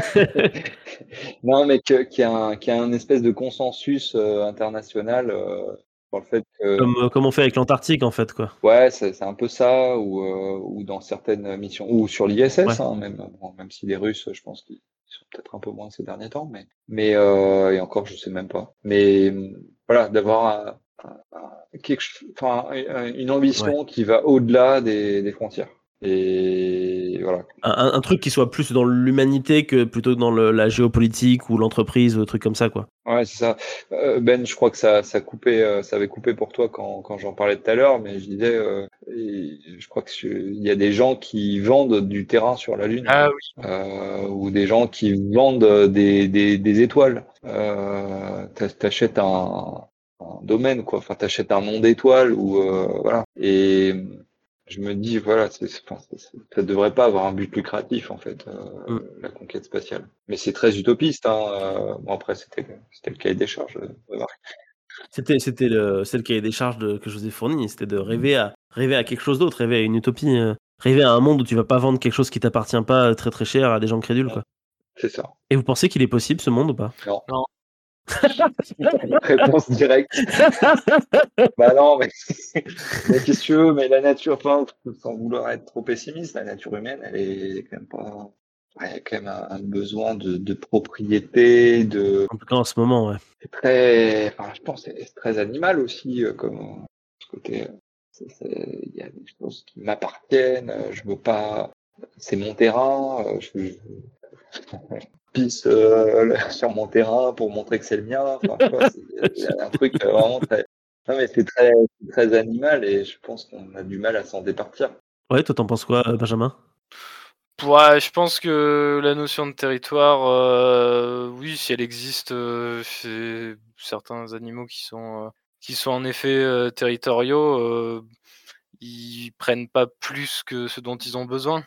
Non, mais que- qu'il y a un, qu'il y a un espèce de consensus euh, international euh, sur le fait que Comme, euh, comme on fait avec l'Antarctique, en fait, quoi. ouais, c'est c'est un peu ça, ou, euh, ou dans certaines missions, ou sur l'I S S, Ouais. hein, même, bon, même si les Russes, je pense qu'ils sont peut-être un peu moins ces derniers temps, mais, mais euh, et encore, je sais même pas. Mais hum, voilà, d'avoir un- un- un- quelque, ch- enfin, un- une Ouais. ambition qui va au-delà des, des frontières. Et voilà. Un, un- un truc qui soit plus dans l'humanité que plutôt dans le- la géopolitique ou l'entreprise, ou truc comme ça, quoi. Ouais, c'est ça. Euh, Ben, je crois que ça, ça coupait, euh, ça avait coupé pour toi quand, quand j'en parlais tout à l'heure, mais je disais, euh, et je crois que je- il y a des gens qui vendent du terrain sur la Lune, ah oui, euh, ou des gens qui vendent des, des, des étoiles. Euh, t'a- t'achètes un, un domaine, quoi. Enfin, t'achètes un nom d'étoile ou euh, voilà. Et je me dis, voilà, c'est, c'est- enfin, c'est- c'est- ça devrait pas avoir un but lucratif, en fait, euh, Mm. la conquête spatiale. Mais c'est très utopiste, hein. euh, Bon, après, c'était, c'était le cahier des charges de de Marc. C'était, c'était le, c'est le cahier des charges de- que je vous ai fourni. C'était de rêver à, rêver à quelque chose d'autre, rêver à une utopie, euh, rêver à un monde où tu vas pas vendre quelque chose qui t'appartient pas euh, très très cher à des gens crédules, quoi. C'est ça. Et vous pensez qu'il est possible ce monde ou pas? Non. Non. Réponse directe. Bah non, mais, mais qu'est-ce que tu veux, mais la nature, enfin, sans vouloir être trop pessimiste, la nature humaine, elle est quand même pas, ouais, il y a quand même un, un besoin de, de propriété, de, En tout cas en ce moment, ouais. c'est très, enfin, je pense que c'est très animal aussi, euh, comme ce côté, euh, c'est- c'est- il y a des choses qui m'appartiennent, euh, je veux pas, c'est mon terrain, euh, je, je pisse euh, sur mon terrain pour montrer que c'est le mien, enfin, tu vois, c'est- il y a un truc euh, vraiment très, non mais c'est très, c'est très animal et je pense qu'on a du mal à s'en départir. Ouais, toi t'en penses quoi, euh, Benjamin? Ouais, je pense que la notion de territoire, euh, oui, si elle existe euh, chez certains animaux qui sont, euh, qui sont en effet euh, territoriaux, euh, ils prennent pas plus que ce dont ils ont besoin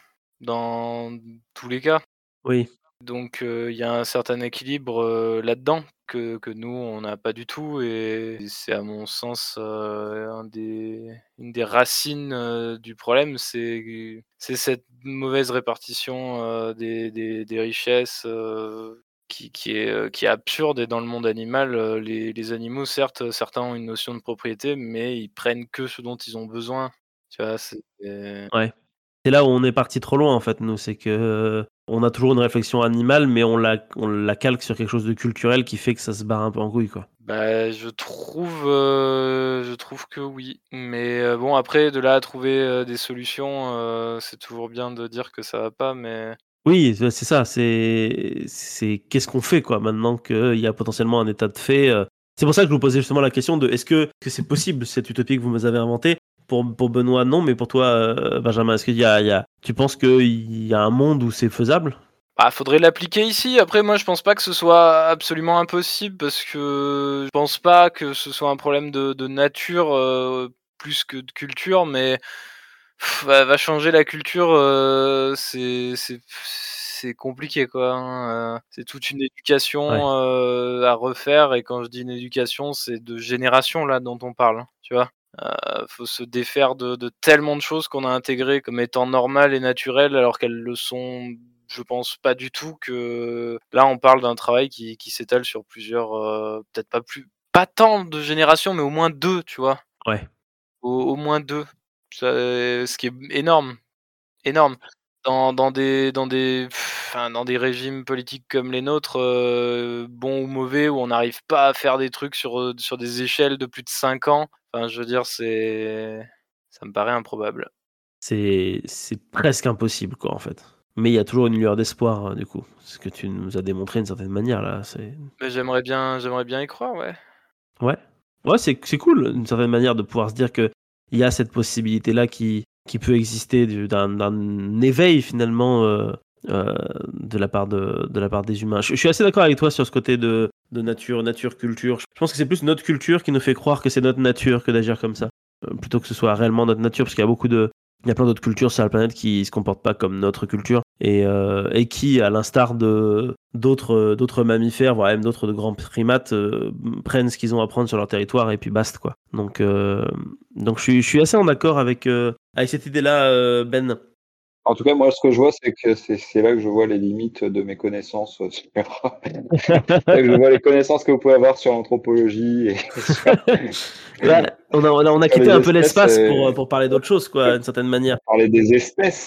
dans tous les cas. Oui. Donc euh, il y a un certain équilibre euh, là-dedans que, que nous, on n'a pas du tout. Et c'est à mon sens euh, un des, une des racines euh, du problème, c'est, c'est cette mauvaise répartition euh, des, des, des richesses euh, qui, qui, est, euh, qui est absurde. Et dans le monde animal, euh, les, les animaux, certes, certains ont une notion de propriété, mais ils prennent que ce dont ils ont besoin. Tu vois, c'est... Ouais. C'est là où on est parti trop loin en fait, nous, c'est que euh, on a toujours une réflexion animale, mais on la, on la calque sur quelque chose de culturel qui fait que ça se barre un peu en couille, quoi. Bah, je trouve, heu, je trouve que oui, mais heu, bon après de là à trouver, heu, des solutions, heu, c'est toujours bien de dire que ça va pas, mais Oui, c'est c'est ça, c'est c'est qu'est-ce qu'on fait quoi maintenant qu'il y a potentiellement un état de fait. euh. C'est pour ça que je vous posais justement la question de est-ce que, que c'est possible cette utopie que vous nous avez inventée? Pour, pour Benoît, non, mais pour toi, euh, Benjamin, est-ce qu'il y a, il y a, tu penses qu'il y a un monde où c'est faisable? bah, faudrait l'appliquer ici. Après moi je pense pas que ce soit absolument impossible parce que je pense pas que ce soit un problème de de nature, heu, plus que de culture, mais pff, va va changer la culture, heu, c'est c'est c'est compliqué quoi, hein, heu, c'est toute une Ouais, éducation, heu, à refaire et quand je dis une éducation, c'est de génération là dont on parle, hein, tu vois? Heu, faut se défaire de de tellement de choses qu'on a intégrées comme étant normales et naturelles alors qu'elles le sont, je pense pas du tout, que là on parle d'un travail qui qui s'étale sur plusieurs, heu, peut-être pas plus pas tant de générations, mais au moins deux, tu vois? ouais, Au au moins deux, ça, ce qui est énorme, énorme. Dans dans des dans des enfin, dans des régimes politiques comme les nôtres, heu, bons ou mauvais, où on n'arrive pas à faire des trucs sur, heu, sur des échelles de plus de cinq ans, enfin, je veux dire, c'est ça me paraît improbable. c'est c'est presque impossible quoi en fait. Mais il y a toujours une lueur d'espoir euh, du coup, ce que tu nous as démontré d'une certaine manière là. C'est Mais j'aimerais bien j'aimerais bien y croire, ouais. ouais, ouais, c'est c'est cool d'une certaine manière de pouvoir se dire que il y a cette possibilité là qui qui peut exister du- d'un d'un éveil finalement euh, euh, de la part de de la part des humains. Je, je suis assez d'accord avec toi sur ce côté de de nature, nature, culture. Je pense que c'est plus notre culture qui nous fait croire que c'est notre nature que d'agir comme ça, euh, plutôt que ce soit réellement notre nature, parce qu'il y a beaucoup de il y a plein d'autres cultures sur la planète qui se comportent pas comme notre culture et, euh, et qui, à l'instar de d'autres d'autres mammifères, voire même d'autres de grands primates, euh, prennent ce qu'ils ont à prendre sur leur territoire et puis basta quoi. Donc euh, donc je suis je suis assez en accord avec euh, avec cette idée-là, euh, Ben. En tout cas, moi, ce que je vois, c'est que c'est c'est là que je vois les limites de mes connaissances euh, sur... c'est là que je vois les connaissances que vous pouvez avoir sur l'anthropologie et sur, Là, on a, on a, on a sur quitté les un peu espèces. l'espace pour, Et... pour parler d'autre chose, quoi, d'une certaine manière. Parler des espèces.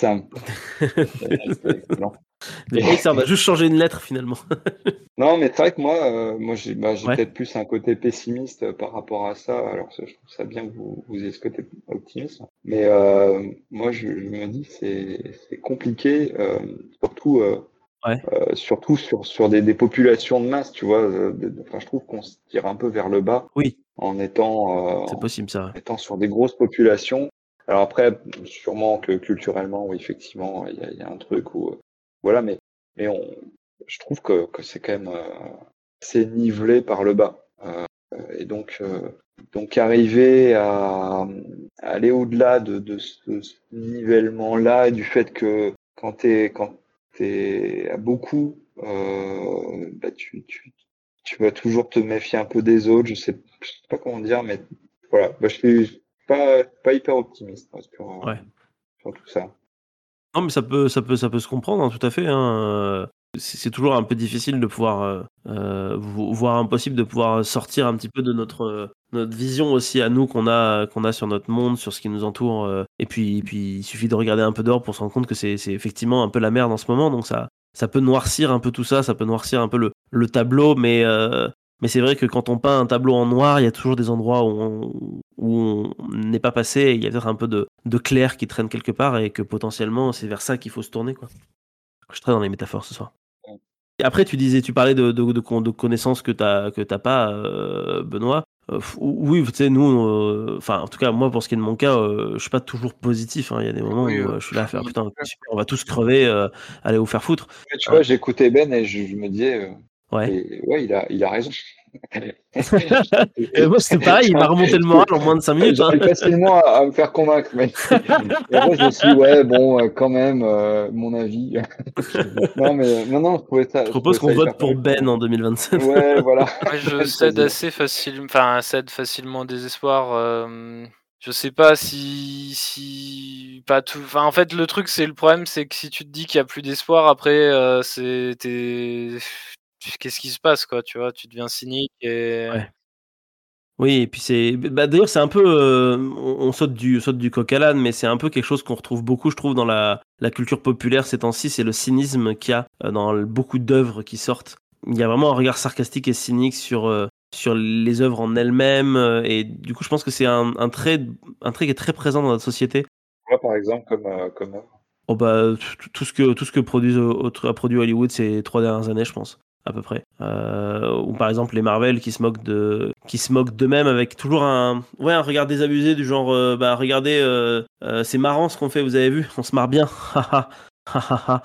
C'est excellent. Et- Et ça, on a juste changé une lettre finalement. Non, mais c'est vrai que moi, euh, moi j'ai bah, j'ai Ouais. peut-être plus un côté pessimiste euh, par rapport à ça. Alors, ça, je trouve ça bien que vous, vous ayez ce côté optimiste. Mais euh, moi, je, je me dis c'est c'est compliqué, euh, surtout euh, Ouais. euh, surtout sur sur des, des populations de masse, tu vois. euh, de- de- Enfin, je trouve qu'on se tire un peu vers le bas Oui, en étant euh, c'est possible ça. en étant sur des grosses populations. Alors après, sûrement que culturellement, oui, effectivement, il y a, il y a un truc où euh, voilà, mais mais on, je trouve que que c'est quand même euh, assez nivelé par le bas. Euh, et donc, euh, donc arriver à, à aller au-delà de, de ce, ce nivellement-là, du fait que quand t'es quand t'es à beaucoup, euh, bah tu, tu tu vas toujours te méfier un peu des autres. Je sais, je sais pas comment dire, mais voilà. Bah, je suis pas pas hyper optimiste hein, sur, euh, Ouais. sur tout ça. Non, mais ça peut, ça peut, ça peut se comprendre, hein, tout à fait. Hein. euh, C'est c'est toujours un peu difficile de pouvoir, euh, euh, vo- voire impossible de pouvoir sortir un petit peu de notre, euh, notre vision aussi à nous qu'on a, qu'on a sur notre monde, sur ce qui nous entoure. euh, et puis, et puis, il suffit de regarder un peu dehors pour se rendre compte que c'est, c'est effectivement un peu la merde en ce moment. Donc ça, ça peut noircir un peu tout ça, ça peut noircir un peu le, le tableau, mais, euh, mais c'est vrai que quand on peint un tableau en noir, il y a toujours des endroits où on, où on n'est pas passé, et il y a peut-être un peu de, de clair qui traîne quelque part, et que potentiellement c'est vers ça qu'il faut se tourner, quoi. Je suis très dans les métaphores ce soir. Et après, tu disais, tu parlais de, de, de, con- de connaissances que t'as que t'as pas, euh, Benoît. Euh, f- oui, tu sais, nous, euh, enfin, en tout cas, moi, pour ce qui est de mon cas, euh, je suis pas toujours positif. hein. Il y a des moments Oui, où euh, euh, je suis là à faire moi non putain, plus. super, on va tous crever, euh, allez vous faire foutre. Mais tu Euh, vois, j'écoutais Ben et je, je me disais, euh, ouais. et ouais, il a il a raison. Et moi, c'était pareil, il m'a remonté le moral en moins de cinq minutes. Hein. J'arrive facilement à, à me faire convaincre, mais et après je me suis dit, ouais, bon, euh, quand même, euh, mon avis. Non, mais non, non, je trouvais Je ça, je propose trouvais qu'on ça hyper vote pour Ben correct. en deux mille vingt-sept. Ouais, voilà. Moi, je Ben cède président. assez facilement, enfin, cède facilement au désespoir. euh, Je sais pas si, si, pas tout. Enfin, en fait, le truc, c'est le problème, c'est que si tu te dis qu'il y a plus d'espoir, après, euh, c'est, t'es- qu'est-ce qui se passe, quoi, tu vois, tu deviens cynique et. Ouais. Oui, et puis c'est, bah, d'ailleurs, c'est un peu, euh, on, on saute du, saute du coq à l'âne, mais c'est un peu quelque chose qu'on retrouve beaucoup, je trouve, dans la, la culture populaire ces temps-ci, c'est le cynisme qu'il y a euh, dans le- beaucoup d'œuvres qui sortent. Il y a vraiment un regard sarcastique et cynique sur, euh, sur les œuvres en elles-mêmes, euh, et du coup, je pense que c'est un, un trait, un trait qui est très présent dans notre société. Moi, par exemple, comme, euh, comme œuvre. Oh bah, tout tout ce que, tout ce que produisent, autre- a produit Hollywood ces trois dernières années, je pense, à peu près. Euh, ou par exemple les Marvel qui se moquent de, qui se moquent d'eux-mêmes avec toujours un, ouais, un regard désabusé du genre, euh, bah regardez, euh, euh, c'est marrant ce qu'on fait, vous avez vu, on se marre bien, haha, haha,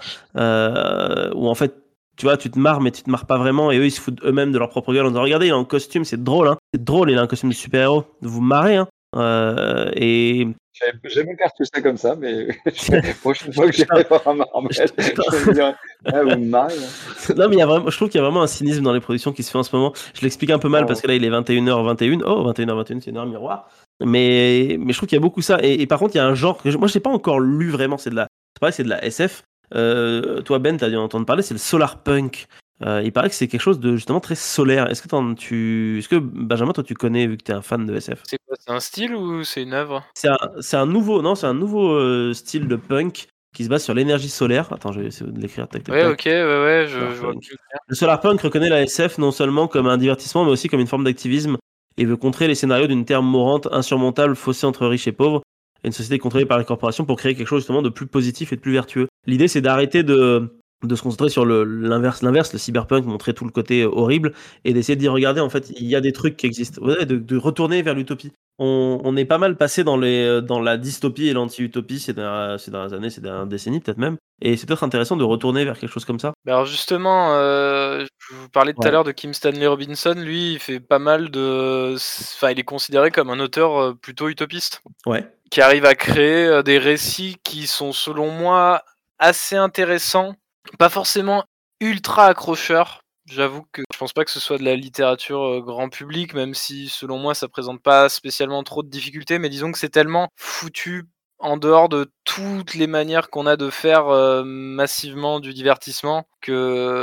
euh, ou en fait, tu vois, tu te marres mais tu te marres pas vraiment, et eux ils se foutent eux-mêmes de leur propre gueule en disant regardez, il est en costume, c'est drôle, hein, c'est drôle, il a un costume de super-héros, vous vous marrez, hein. Euh, et J'avais jamais perçu ça comme ça, mais la prochaine fois que j'irai voir un Marvel, je- je- je vais me dire, ah, vous me marrez, hein. Non, mais il y a vraiment, je trouve qu'il y a vraiment un cynisme dans les productions qui se fait en ce moment. Je l'explique un peu mal parce Ouais. que là, il est vingt et une heures vingt et une. Oh, vingt et une heures vingt et une, c'est une heure miroir. Mais, mais je trouve qu'il y a beaucoup ça. Et, et par contre, il y a un genre que je- moi, je n'ai pas encore lu vraiment. C'est de la, c'est pareil, c'est de la S F. Euh, toi, Ben, tu as dû en entendre parler. C'est le solar punk. Euh, il paraît que c'est quelque chose de justement très solaire. Est-ce que, t'en- tu, est-ce que Benjamin, toi, tu connais vu que tu es un fan de S F? C'est quoi, c'est un style ou c'est une œuvre? C'est un, c'est un nouveau, non, c'est un nouveau euh, style de punk qui se base sur l'énergie solaire. Attends, je vais essayer de l'écrire. Tac, tac, Ouais, tac. ok, ouais, ouais, je, je vois Solarpunk. plus clair. Le solarpunk reconnaît la S F non seulement comme un divertissement, mais aussi comme une forme d'activisme, et veut contrer les scénarios d'une terre morante, insurmontable, fossé entre riches et pauvres, et une société contrôlée par les corporations pour créer quelque chose justement de plus positif et de plus vertueux. L'idée, c'est d'arrêter de, de se concentrer sur le- l'inverse, l'inverse, le cyberpunk, montrer tout le côté horrible, et d'essayer de dire, regardez, en fait, il y a des trucs qui existent. Ouais, de, de retourner vers l'utopie. On, on est pas mal passé dans, les, dans la dystopie et l'anti-utopie ces dernières, ces dernières années, ces dernières décennies peut-être même, et c'est peut-être intéressant de retourner vers quelque chose comme ça. Bah alors justement, euh, je vous parlais tout à Ouais. l'heure de Kim Stanley Robinson. Lui, il fait pas mal de. Enfin, il est considéré comme un auteur euh, plutôt utopiste, Ouais. qui arrive à créer euh, des récits qui sont, selon moi, assez intéressants, pas forcément ultra accrocheurs. J'avoue que je pense pas que ce soit de la littérature euh, grand public, même si, selon moi, ça présente pas spécialement trop de difficultés. Mais disons que c'est tellement foutu en dehors de toutes les manières qu'on a de faire euh, massivement du divertissement que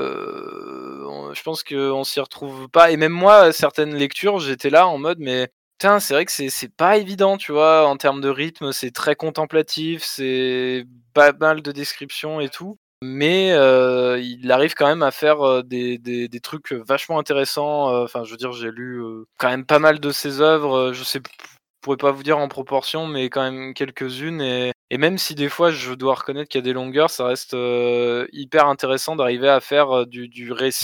euh, on- je pense qu'on s'y retrouve pas. Et même moi, certaines lectures, j'étais là en mode, mais putain, c'est vrai que c'est c'est pas évident, tu vois, en termes de rythme, c'est très contemplatif, c'est pas mal de descriptions et tout. Mais euh, il arrive quand même à faire euh, des, des, des trucs vachement intéressants. euh, Enfin, je veux dire, j'ai lu euh, quand même pas mal de ses œuvres. euh, Je sais, je pourrais pas vous dire en proportion, mais quand même quelques-unes. Et, et même si des fois je dois reconnaître qu'il y a des longueurs, ça reste euh, hyper intéressant d'arriver à faire euh, du, du récit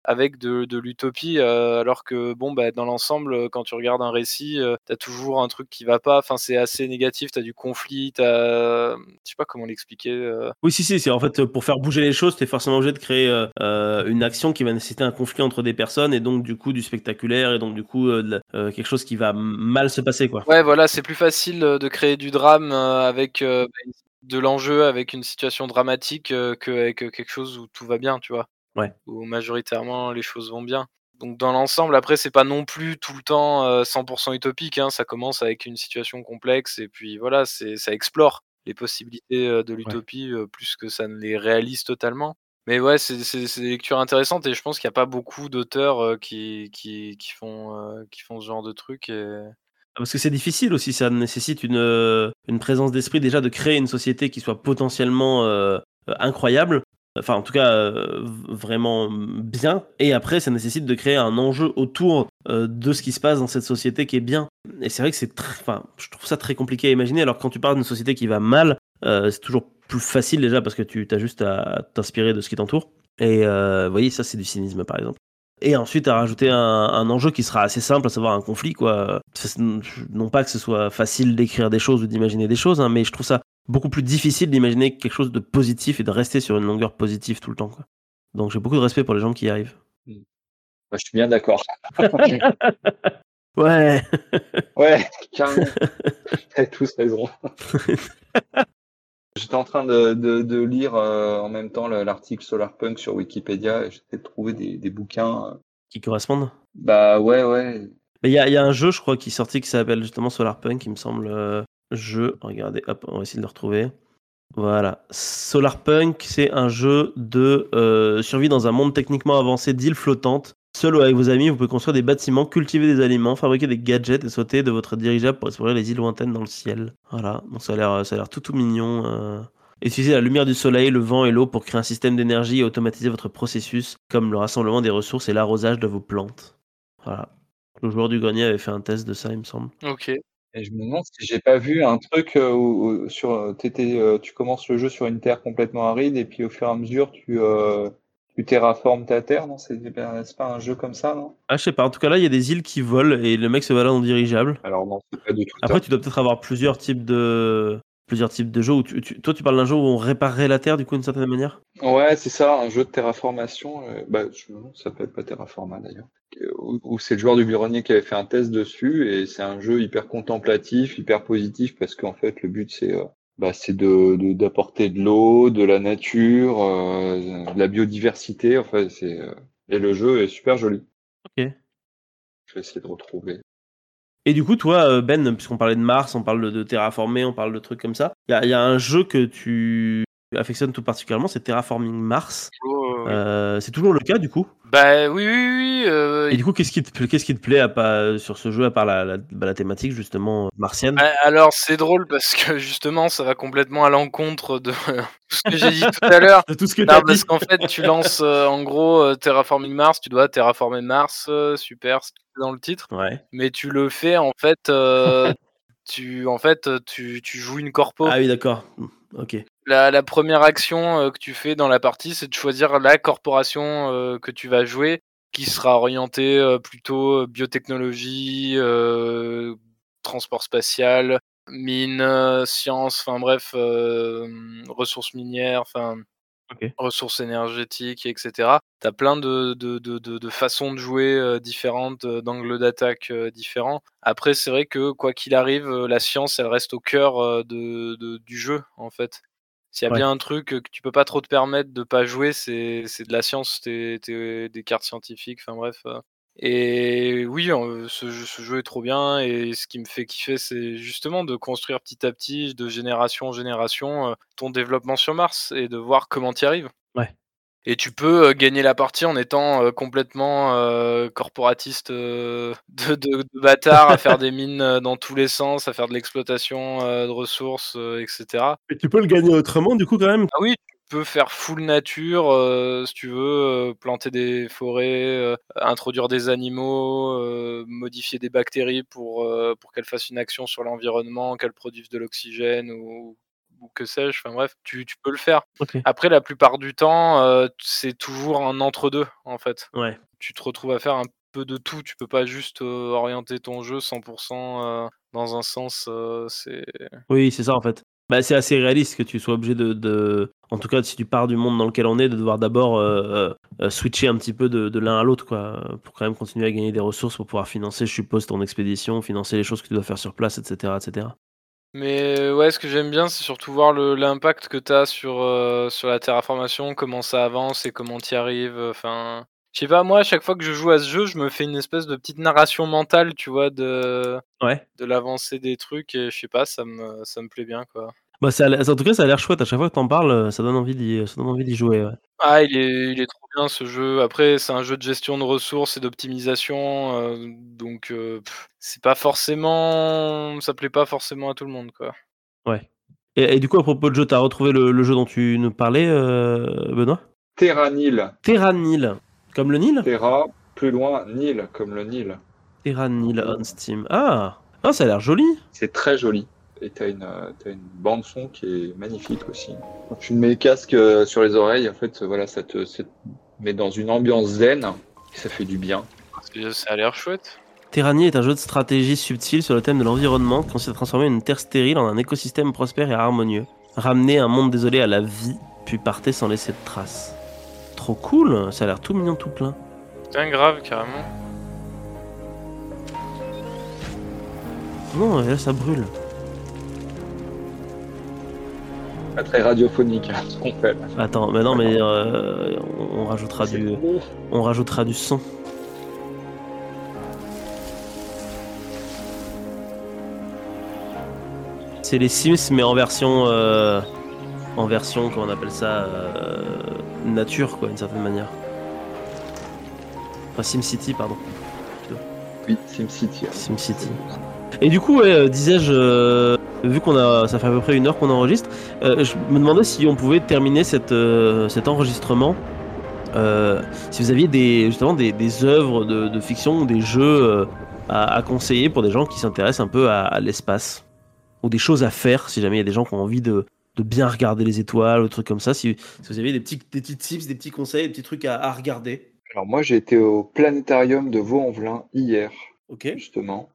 avec de, de l'utopie, euh, alors que bon, bah, dans l'ensemble, quand tu regardes un récit, euh, t'as toujours un truc qui va pas. Enfin, c'est assez négatif. T'as du conflit. T'as, je sais pas comment l'expliquer. Euh... Oui, si, si, c'est en fait pour faire bouger les choses, t'es forcément obligé de créer euh, euh, une action qui va nécessiter un conflit entre des personnes et donc du coup du spectaculaire et donc du coup euh, de, euh, quelque chose qui va mal se passer, quoi. Ouais, voilà, c'est plus facile de créer du drame euh, avec euh, de l'enjeu, avec une situation dramatique euh, qu'avec quelque chose où tout va bien, tu vois. Ouais. Où majoritairement les choses vont bien. Donc dans l'ensemble, après, c'est pas non plus tout le temps euh, cent pour cent utopique, hein. Ça commence avec une situation complexe et puis voilà, c'est ça explore les possibilités euh, de l'utopie euh, plus que ça ne les réalise totalement. Mais ouais, c'est c'est c'est des lectures intéressantes et je pense qu'il y a pas beaucoup d'auteurs euh, qui qui qui font euh, qui font ce genre de trucs et Parce que c'est difficile aussi, ça nécessite une, euh, une présence d'esprit déjà de créer une société qui soit potentiellement euh, euh, incroyable, enfin en tout cas euh, v- vraiment bien, et après ça nécessite de créer un enjeu autour euh, de ce qui se passe dans cette société qui est bien. Et c'est vrai que c'est très, enfin je trouve ça très compliqué à imaginer, alors que quand tu parles d'une société qui va mal, euh, c'est toujours plus facile déjà parce que tu as juste à t'inspirer de ce qui t'entoure. Et euh, vous voyez, ça c'est du cynisme par exemple. Et ensuite, à rajouter un, un enjeu qui sera assez simple, à savoir un conflit, quoi. C'est- Non pas que ce soit facile d'écrire des choses ou d'imaginer des choses, hein, mais je trouve ça beaucoup plus difficile d'imaginer quelque chose de positif et de rester sur une longueur positive tout le temps, quoi. Donc j'ai beaucoup de respect pour les gens qui y arrivent. Moi, je suis bien d'accord. Ouais. Ouais, carrément. T'as tous raison. J'étais en train de, de, de lire euh, en même temps le- l'article Solarpunk sur Wikipédia et j'essaie de trouver des, des bouquins. euh. Qui correspondent. Bah ouais, ouais. Mais il y a, il y a un jeu, je crois, qui est sorti qui s'appelle justement Solarpunk, il me semble. euh, jeu. Regardez, hop, on va essayer de le retrouver. Voilà. Solarpunk, c'est un jeu de euh, survie dans un monde techniquement avancé d'îles flottantes. Seul ou avec vos amis, vous pouvez construire des bâtiments, cultiver des aliments, fabriquer des gadgets et sauter de votre dirigeable pour explorer les îles lointaines dans le ciel. Voilà. Donc ça a l'air, ça a l'air tout tout mignon. Euh. Utilisez la lumière du soleil, le vent et l'eau pour créer un système d'énergie et automatiser votre processus, comme le rassemblement des ressources et l'arrosage de vos plantes. Voilà. Le joueur du grenier avait fait un test de ça, il me semble. ok. Et je me demande si j'ai pas vu un truc euh, où, où sur euh, t'étais, euh, tu commences le jeu sur une terre complètement aride et puis au fur et à mesure tu euh, tu terraformes ta terre, non? C'est bien- c'est pas un jeu comme ça, non? Ah, je sais pas. En tout cas, là, il y a des îles qui volent et le mec se balade en dirigeable. Alors non, c'est pas du tout ça. Après, tu dois peut-être avoir plusieurs types de plusieurs types de jeux où tu, tu- toi tu parles d'un jeu où on réparerait la Terre du coup d'une certaine manière. Ouais, c'est ça, un jeu de terraformation. euh, bah, je me demande si ça s'appelle pas Terraforma d'ailleurs. Euh, Où, où c'est le joueur du grenier qui avait fait un test dessus et c'est un jeu hyper contemplatif, hyper positif parce qu'en fait le but c'est euh, bah, c'est de, de- d'apporter de l'eau, de la nature, euh, de la biodiversité. Enfin, c'est euh, et le jeu est super joli. Ok. Je vais essayer de retrouver. Et du coup, toi, euh, Ben, puisqu'on parlait de Mars, on parle de, de terraformer, on parle de trucs comme ça. Il y a, il y a un jeu que tu affectionnes tout particulièrement, c'est Terraforming Mars. Oh, oui. Euh, c'est toujours le cas du coup. Bah oui, oui, oui. euh, Et du coup, qu'est-ce qui te, qu'est-ce qui te plaît à pas, sur ce jeu à part la, la, bah, la thématique justement martienne? Ah, alors c'est drôle parce que justement ça va complètement à l'encontre de tout ce que j'ai dit tout à l'heure. De tout ce que Non, t'as parce dit. qu'en fait tu lances euh, en gros euh, Terraforming Mars, tu dois terraformer Mars, euh, super, c'est dans le titre. Ouais. Mais tu le fais en fait, euh, tu en fait euh, tu, tu joues une corpo. Ah oui, d'accord. Ok. La, la première action euh, que tu fais dans la partie, c'est de choisir la corporation euh, que tu vas jouer, qui sera orientée euh, plutôt euh, biotechnologie, euh, transport spatial, mine, euh, sciences, enfin bref, euh, ressources minières, enfin Ok. ressources énergétiques, et cetera. Tu as plein de, de, de, de, de façons de jouer euh, différentes, euh, d'angles d'attaque euh, différents. Après, c'est vrai que quoi qu'il arrive, euh, la science, elle reste au cœur euh, de, de, du jeu, en fait. S'il y a Ouais. bien un truc que tu peux pas trop te permettre de pas jouer, c'est c'est de la science, t'es, t'es- des cartes scientifiques, enfin bref. euh. Et oui, euh, ce, jeu, ce jeu est trop bien et ce qui me fait kiffer, c'est justement de construire petit à petit, de génération en génération, euh, ton développement sur Mars et de voir comment tu y arrives. Ouais. Et tu peux euh, gagner la partie en étant euh, complètement euh, corporatiste euh, de, de, de bâtard, à faire des mines euh, dans tous les sens, à faire de l'exploitation euh, de ressources, euh, et cetera. Et tu peux le gagner autrement du coup quand même. Ah oui, tu peux faire full nature, euh, si tu veux, euh, planter des forêts, euh, introduire des animaux, euh, modifier des bactéries pour, euh, pour qu'elles fassent une action sur l'environnement, qu'elles produisent de l'oxygène ou ou que sais-je, enfin bref, tu tu peux le faire. OK. Après la plupart du temps, heu, c'est toujours un entre-deux, en fait. Ouais. Tu te retrouves à faire un peu de tout, tu peux pas juste, heu, orienter ton jeu cent pour cent, heu, dans un sens, heu, c'est Oui, c'est ça en fait. Bah, c'est assez réaliste que tu sois obligé de de en tout cas, si tu pars du monde dans lequel on est, de devoir d'abord, heu heu heu, switcher un petit peu de de l'un à l'autre quoi, heu, pour quand même continuer à gagner des ressources pour pouvoir financer, je suppose, ton expédition, financer les choses que tu dois faire sur place et cetera et cetera. mais ouais, ce que j'aime bien, c'est surtout voir le l'impact que tu as sur, heu, sur la terraformation, comment ça avance et comment tu y arrives, heu, enfin, je sais pas, moi, à chaque fois que je joue à ce jeu, je me fais une espèce de petite narration mentale, tu vois, de Ouais. de l'avancée des trucs et je sais pas, ça me ça me plaît bien, quoi. Bah, ça a l'air en tout cas, ça a l'air chouette à chaque fois que tu en parles, heu, ça donne envie d'y ça donne envie d'y jouer, ouais. Ah, il est il est trop bien ce jeu. Après, c'est un jeu de gestion de ressources et d'optimisation, heu, donc heu, c'est pas forcément ça plaît pas forcément à tout le monde, quoi. Ouais. Et et du coup, à propos de jeu, tu as retrouvé le le jeu dont tu nous parlais, heu, Benoît? Terranil. Terranil, comme le Nil? Terra, plus loin, Nil, comme le Nil. Terranil on Steam. Ah! Ah, ça a l'air joli! C'est très joli. Et t'as une, euh, t'as une bande son qui est magnifique aussi. Quand tu mets le casque euh, sur les oreilles, en fait, euh, voilà, ça te, ça te met dans une ambiance zen et ça fait du bien. C'est ça a l'air chouette. Terranil est un jeu de stratégie subtil sur le thème de l'environnement qui consiste à transformer une terre stérile en un écosystème prospère et harmonieux. Ramener un monde désolé à la vie, puis partir sans laisser de traces. Trop cool! Ça a l'air tout mignon tout plein. Putain, grave, carrément. Non, et là ça brûle. Pas très radiophonique, hein, ce qu'on fait là. Attends, mais non, mais euh, on, on rajoutera C'est du, beau. on rajoutera du son. C'est les Sims, mais en version, euh, en version, comment on appelle ça, euh, nature, quoi, d'une certaine manière. Enfin, SimCity, pardon. Oui, SimCity. hein. SimCity. Et du coup, ouais, euh, disais-je, euh, vu qu'on a, ça fait à peu près une heure qu'on enregistre, euh, je me demandais si on pouvait terminer cette, euh, cet enregistrement. Euh, si vous aviez des, justement des, des œuvres de, de fiction ou des jeux euh, à, à conseiller pour des gens qui s'intéressent un peu à, à l'espace. Ou des choses à faire, si jamais il y a des gens qui ont envie de, de bien regarder les étoiles ou des trucs comme ça. Si, si vous avez des petits, des petits tips, des petits conseils, des petits trucs à, à regarder. Alors moi, j'ai été au planétarium de Vaux-en-Velin hier, Ok. justement.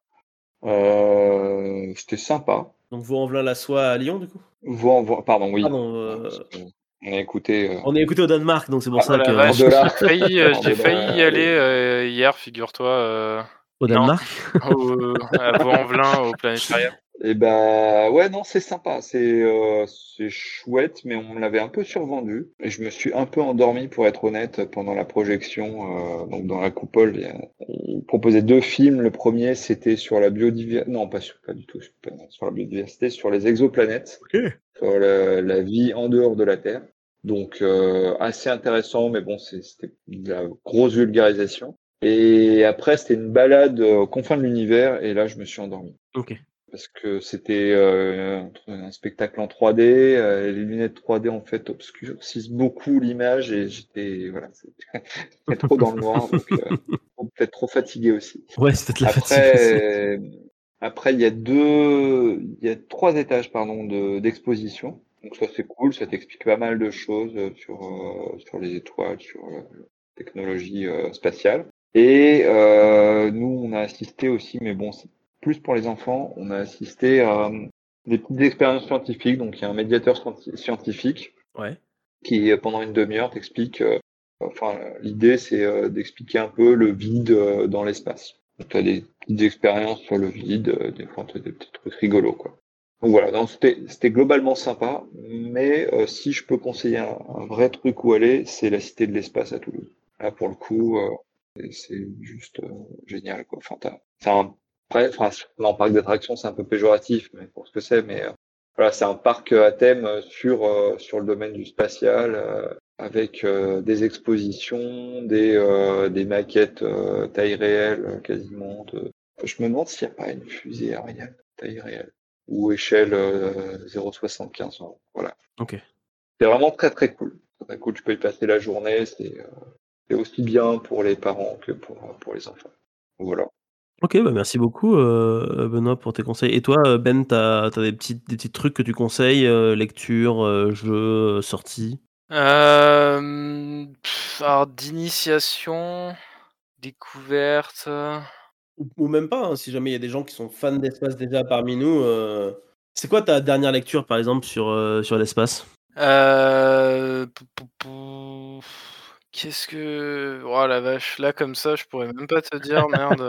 Euh, c'était sympa. Donc vous en velin la soie à Lyon, du coup. Vaux-en-Velin, pardon, oui. Pardon. Ouais, euh, parce que on a écté euh, On est écouté au Danemark, donc c'est pour Ah, ça Oh la que. vache, Par-delà. j'ai failli, heu, j'ai Par-delà, failli y euh, aller, heu, hier, figure-toi, heu, Au non, Danemark. au à Vaux-en-Velin, au planétarium. Et bah ouais, non, c'est sympa, c'est euh, c'est chouette, mais on me l'avait un peu survendu. Et je me suis un peu endormi, pour être honnête, pendant la projection. Euh, donc dans la coupole, il, y a- il proposait deux films. Le premier, c'était sur la biodiversité, non, pas sur, pas du tout sur, pas sur la biodiversité, sur les exoplanètes, Ok. sur la, la vie en dehors de la Terre. Donc euh, assez intéressant, mais bon, c'est- c'était de la grosse vulgarisation. Et après, c'était une balade euh, aux confins de l'univers, et là, je me suis endormi Ok. parce que c'était euh, un spectacle en trois D. Euh, les lunettes trois D en fait obscurcissent beaucoup l'image et j'étais voilà, c'était trop dans le noir, donc euh, peut-être trop fatigué aussi. Ouais, c'est peut-être la fatigue aussi. Après, euh, après il y a deux, il y a trois étages pardon de d'exposition. Donc ça c'est cool, ça t'explique pas mal de choses euh, sur euh, sur les étoiles, sur la technologie euh, spatiale. Et euh, nous on a assisté aussi, mais bon c'est plus pour les enfants, on a assisté à euh, des petites expériences scientifiques. Donc, il y a un médiateur scienti- scientifique Ouais. qui, euh, pendant une demi-heure, t'explique. Euh, enfin, euh, l'idée, c'est euh, d'expliquer un peu le vide euh, dans l'espace. Donc, tu as des petites expériences sur le vide, euh, des fois, t'as des petits trucs rigolos, quoi. Donc voilà, donc, c'était c'était globalement sympa, mais euh, si je peux conseiller un, un vrai truc où aller, c'est la Cité de l'Espace à Toulouse. Là, pour le coup, euh, c'est c'est juste euh, génial, quoi. Enfin, t'as- c'est un après, enfin, non, parc d'attractions, c'est un peu péjoratif, mais pour ce que c'est, mais euh, voilà, c'est un parc à thème euh, sur euh, sur le domaine du spatial, euh, avec euh, des expositions, des euh, des maquettes euh, taille réelle, euh, quasiment. De... Je me demande s'il n'y a pas une fusée Ariane taille réelle ou échelle euh, zéro virgule soixante-quinze. Voilà, Ok. c'est vraiment très très cool. Très cool. Tu peux y passer la journée. C'est euh, c'est aussi bien pour les parents que pour pour les enfants. Voilà. Ok, bah merci beaucoup euh, Benoît pour tes conseils. Et toi Ben, t'as as des petits des petits trucs que tu conseilles, euh, lecture, euh, jeux, euh, sorties? Euh, pff, alors d'initiation, découverte. Ou, ou même pas, hein, si jamais il y a des gens qui sont fans d'espace déjà parmi nous. euh, C'est quoi ta dernière lecture par exemple sur, euh, sur l'espace? Euh... pou, pou, pou. Qu'est-ce que... Oh la vache, là comme ça, je pourrais même pas te dire, merde.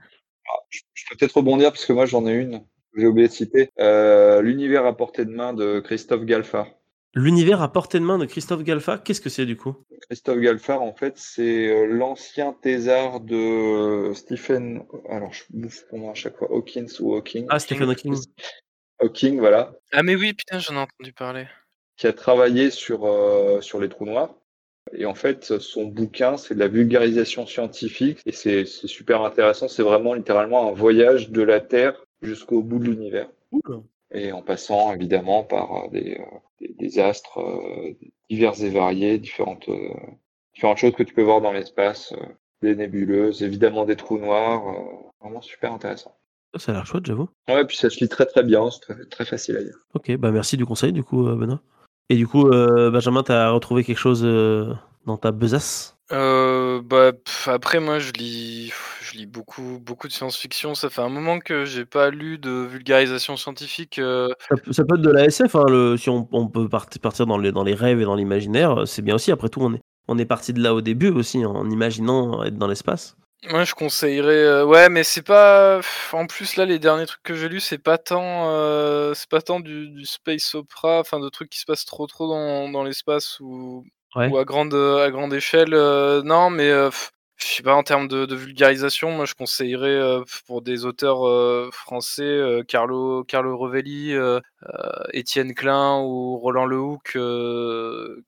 Je, je peux peut-être rebondir parce que moi j'en ai une, j'ai oublié de citer. Euh, L'univers à portée de main de Christophe Galfard. L'univers à portée de main de Christophe Galfard, qu'est-ce que c'est du coup? Christophe Galfard, en fait, c'est euh, l'ancien thésard de Stephen. Alors, je bouffe pour moi à chaque fois. Hawkins ou Hawking. Ah, Hawking, Stephen Hawking. Hawking, voilà. Ah mais oui, putain, j'en ai entendu parler. Qui a travaillé sur, euh, sur les trous noirs. Et en fait, son bouquin, c'est de la vulgarisation scientifique. Et c'est c'est super intéressant. C'est vraiment littéralement un voyage de la Terre jusqu'au bout de l'univers. Cool. Et en passant évidemment par des, euh, des, des astres euh, divers et variés, différentes, euh, différentes choses que tu peux voir dans l'espace, euh, des nébuleuses, évidemment des trous noirs, euh, vraiment super intéressant. Ça a l'air chouette, j'avoue. Ouais, puis ça se lit très très bien, c'est très, très facile à lire. Ok, bah merci du conseil du coup, euh, Benoît. Et du coup, euh, Benjamin, t'as retrouvé quelque chose euh, dans ta besace? Euh, bah pff, après moi je lis je lis beaucoup beaucoup de science-fiction. Ça fait un moment que j'ai pas lu de vulgarisation scientifique. euh. Ça, peut- ça peut être de la S F, hein, le, si on, on peut part- partir dans les, dans les rêves et dans l'imaginaire, c'est bien aussi. Après tout, on est, on est parti de là au début aussi, en imaginant être dans l'espace. Moi je conseillerais euh, ouais mais c'est pas pff, en plus là les derniers trucs que j'ai lus c'est pas tant euh, c'est pas tant du, du space opera, enfin de trucs qui se passent trop trop dans, dans l'espace ou Ouais. ou à grande à grande échelle. euh, non mais euh, pff, je sais pas en termes de, de vulgarisation. Moi je conseillerais euh, pff, pour des auteurs euh, français euh, Carlo Carlo Rovelli, euh, euh, Étienne Klein ou Roland Lehoucq euh,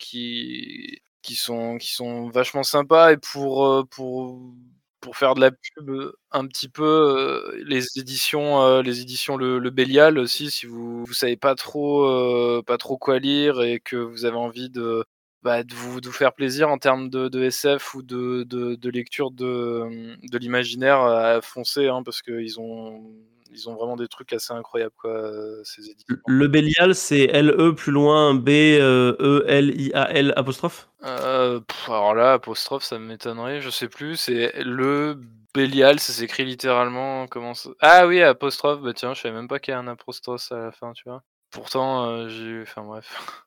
qui qui sont qui sont vachement sympas. Et pour euh, pour pour faire de la pub, heu, un petit peu, heu, les éditions, heu, les éditions Le Le Bélial aussi, si vous vous savez pas trop, heu, pas trop quoi lire et que vous avez envie de, bah, de vous de vous faire plaisir en termes de de S F ou de de de lecture de, mmh, de l'imaginaire, heu, foncez, hein, parce qu'ils ont ils ont vraiment des trucs assez incroyables quoi, heu, ces éditions. Le Bélial, c'est L E plus loin B euh, E L I A L apostrophe? Heu, alors là, apostrophe, ça m'étonnerait, je sais plus, c'est Le Bélial, ça s'écrit littéralement comment ça ah oui, apostrophe, bah tiens, je savais même pas qu'il y a un apostrophe à la fin, tu vois? Pourtant, heu, j'ai enfin bref.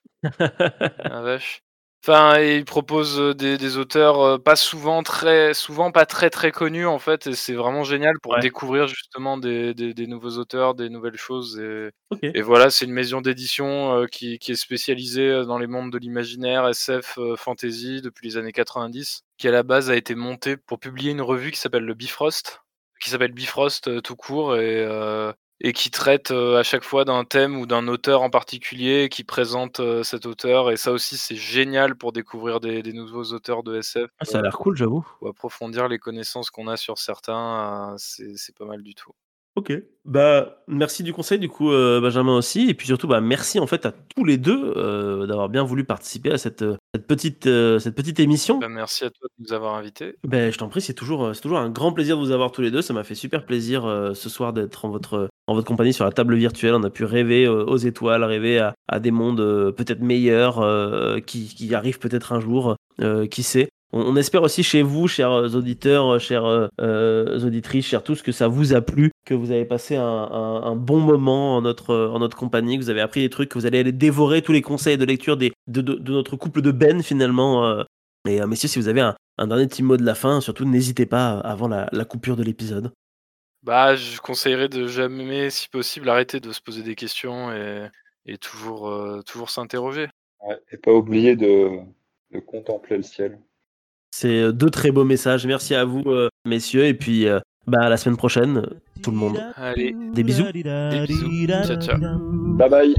La vache. Enfin, et il propose, heu, des des auteurs, heu, pas souvent très souvent pas très, très connus, en fait, et c'est vraiment génial pour Ouais, découvrir justement des des des nouveaux auteurs, des nouvelles choses. et ok. et voilà, c'est une maison d'édition, heu, qui qui est spécialisée, heu, dans les mondes de l'imaginaire, S F, heu, fantasy depuis les années quatre-vingt-dix, qui à la base a été montée pour publier une revue qui s'appelle le Bifrost, qui s'appelle Bifrost, heu, tout court. et heu et qui traite, heu, à chaque fois d'un thème ou d'un auteur en particulier, qui présente, heu, cet auteur. Et ça aussi, c'est génial pour découvrir des des nouveaux auteurs de S F, Ah, ça a heu, l'air cool, j'avoue. ou approfondir les connaissances qu'on a sur certains, heu, c'est c'est pas mal du tout. Ok. Bah, merci du conseil, du coup, euh, Benjamin aussi. Et puis surtout, bah, merci en fait à tous les deux euh, d'avoir bien voulu participer à cette, euh, cette, petite, euh, cette petite émission. Bah, merci à toi de nous avoir invités. Ben, je t'en prie, c'est toujours, euh, c'est toujours un grand plaisir de vous avoir tous les deux. Ça m'a fait super plaisir euh, ce soir d'être en votre, en votre compagnie sur la table virtuelle. On a pu rêver euh, aux étoiles, rêver à, à des mondes euh, peut-être meilleurs euh, qui, qui arrivent peut-être un jour, euh, qui sait. On, on espère aussi chez vous, chers auditeurs, euh, chères euh, euh, auditrices, chers tous, que ça vous a plu, que vous avez passé un, un, un bon moment en notre, en notre compagnie, que vous avez appris des trucs, que vous allez aller dévorer tous les conseils de lecture des, de, de, de notre couple de Ben finalement. euh. Et euh, messieurs, si vous avez un, un dernier petit mot de la fin, surtout n'hésitez pas avant la, la coupure de l'épisode. Bah, je conseillerais de jamais, si possible, arrêter de se poser des questions et et toujours, heu, toujours s'interroger. Ouais, et pas oublier de, de contempler le ciel. C'est euh, deux très beaux messages. Merci à vous, euh, messieurs. Et puis, euh, bah, à la semaine prochaine, euh, tout le monde. Allez, Des bisous. des bisous. Ciao, ciao. Bye bye.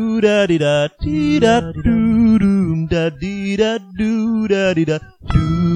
Da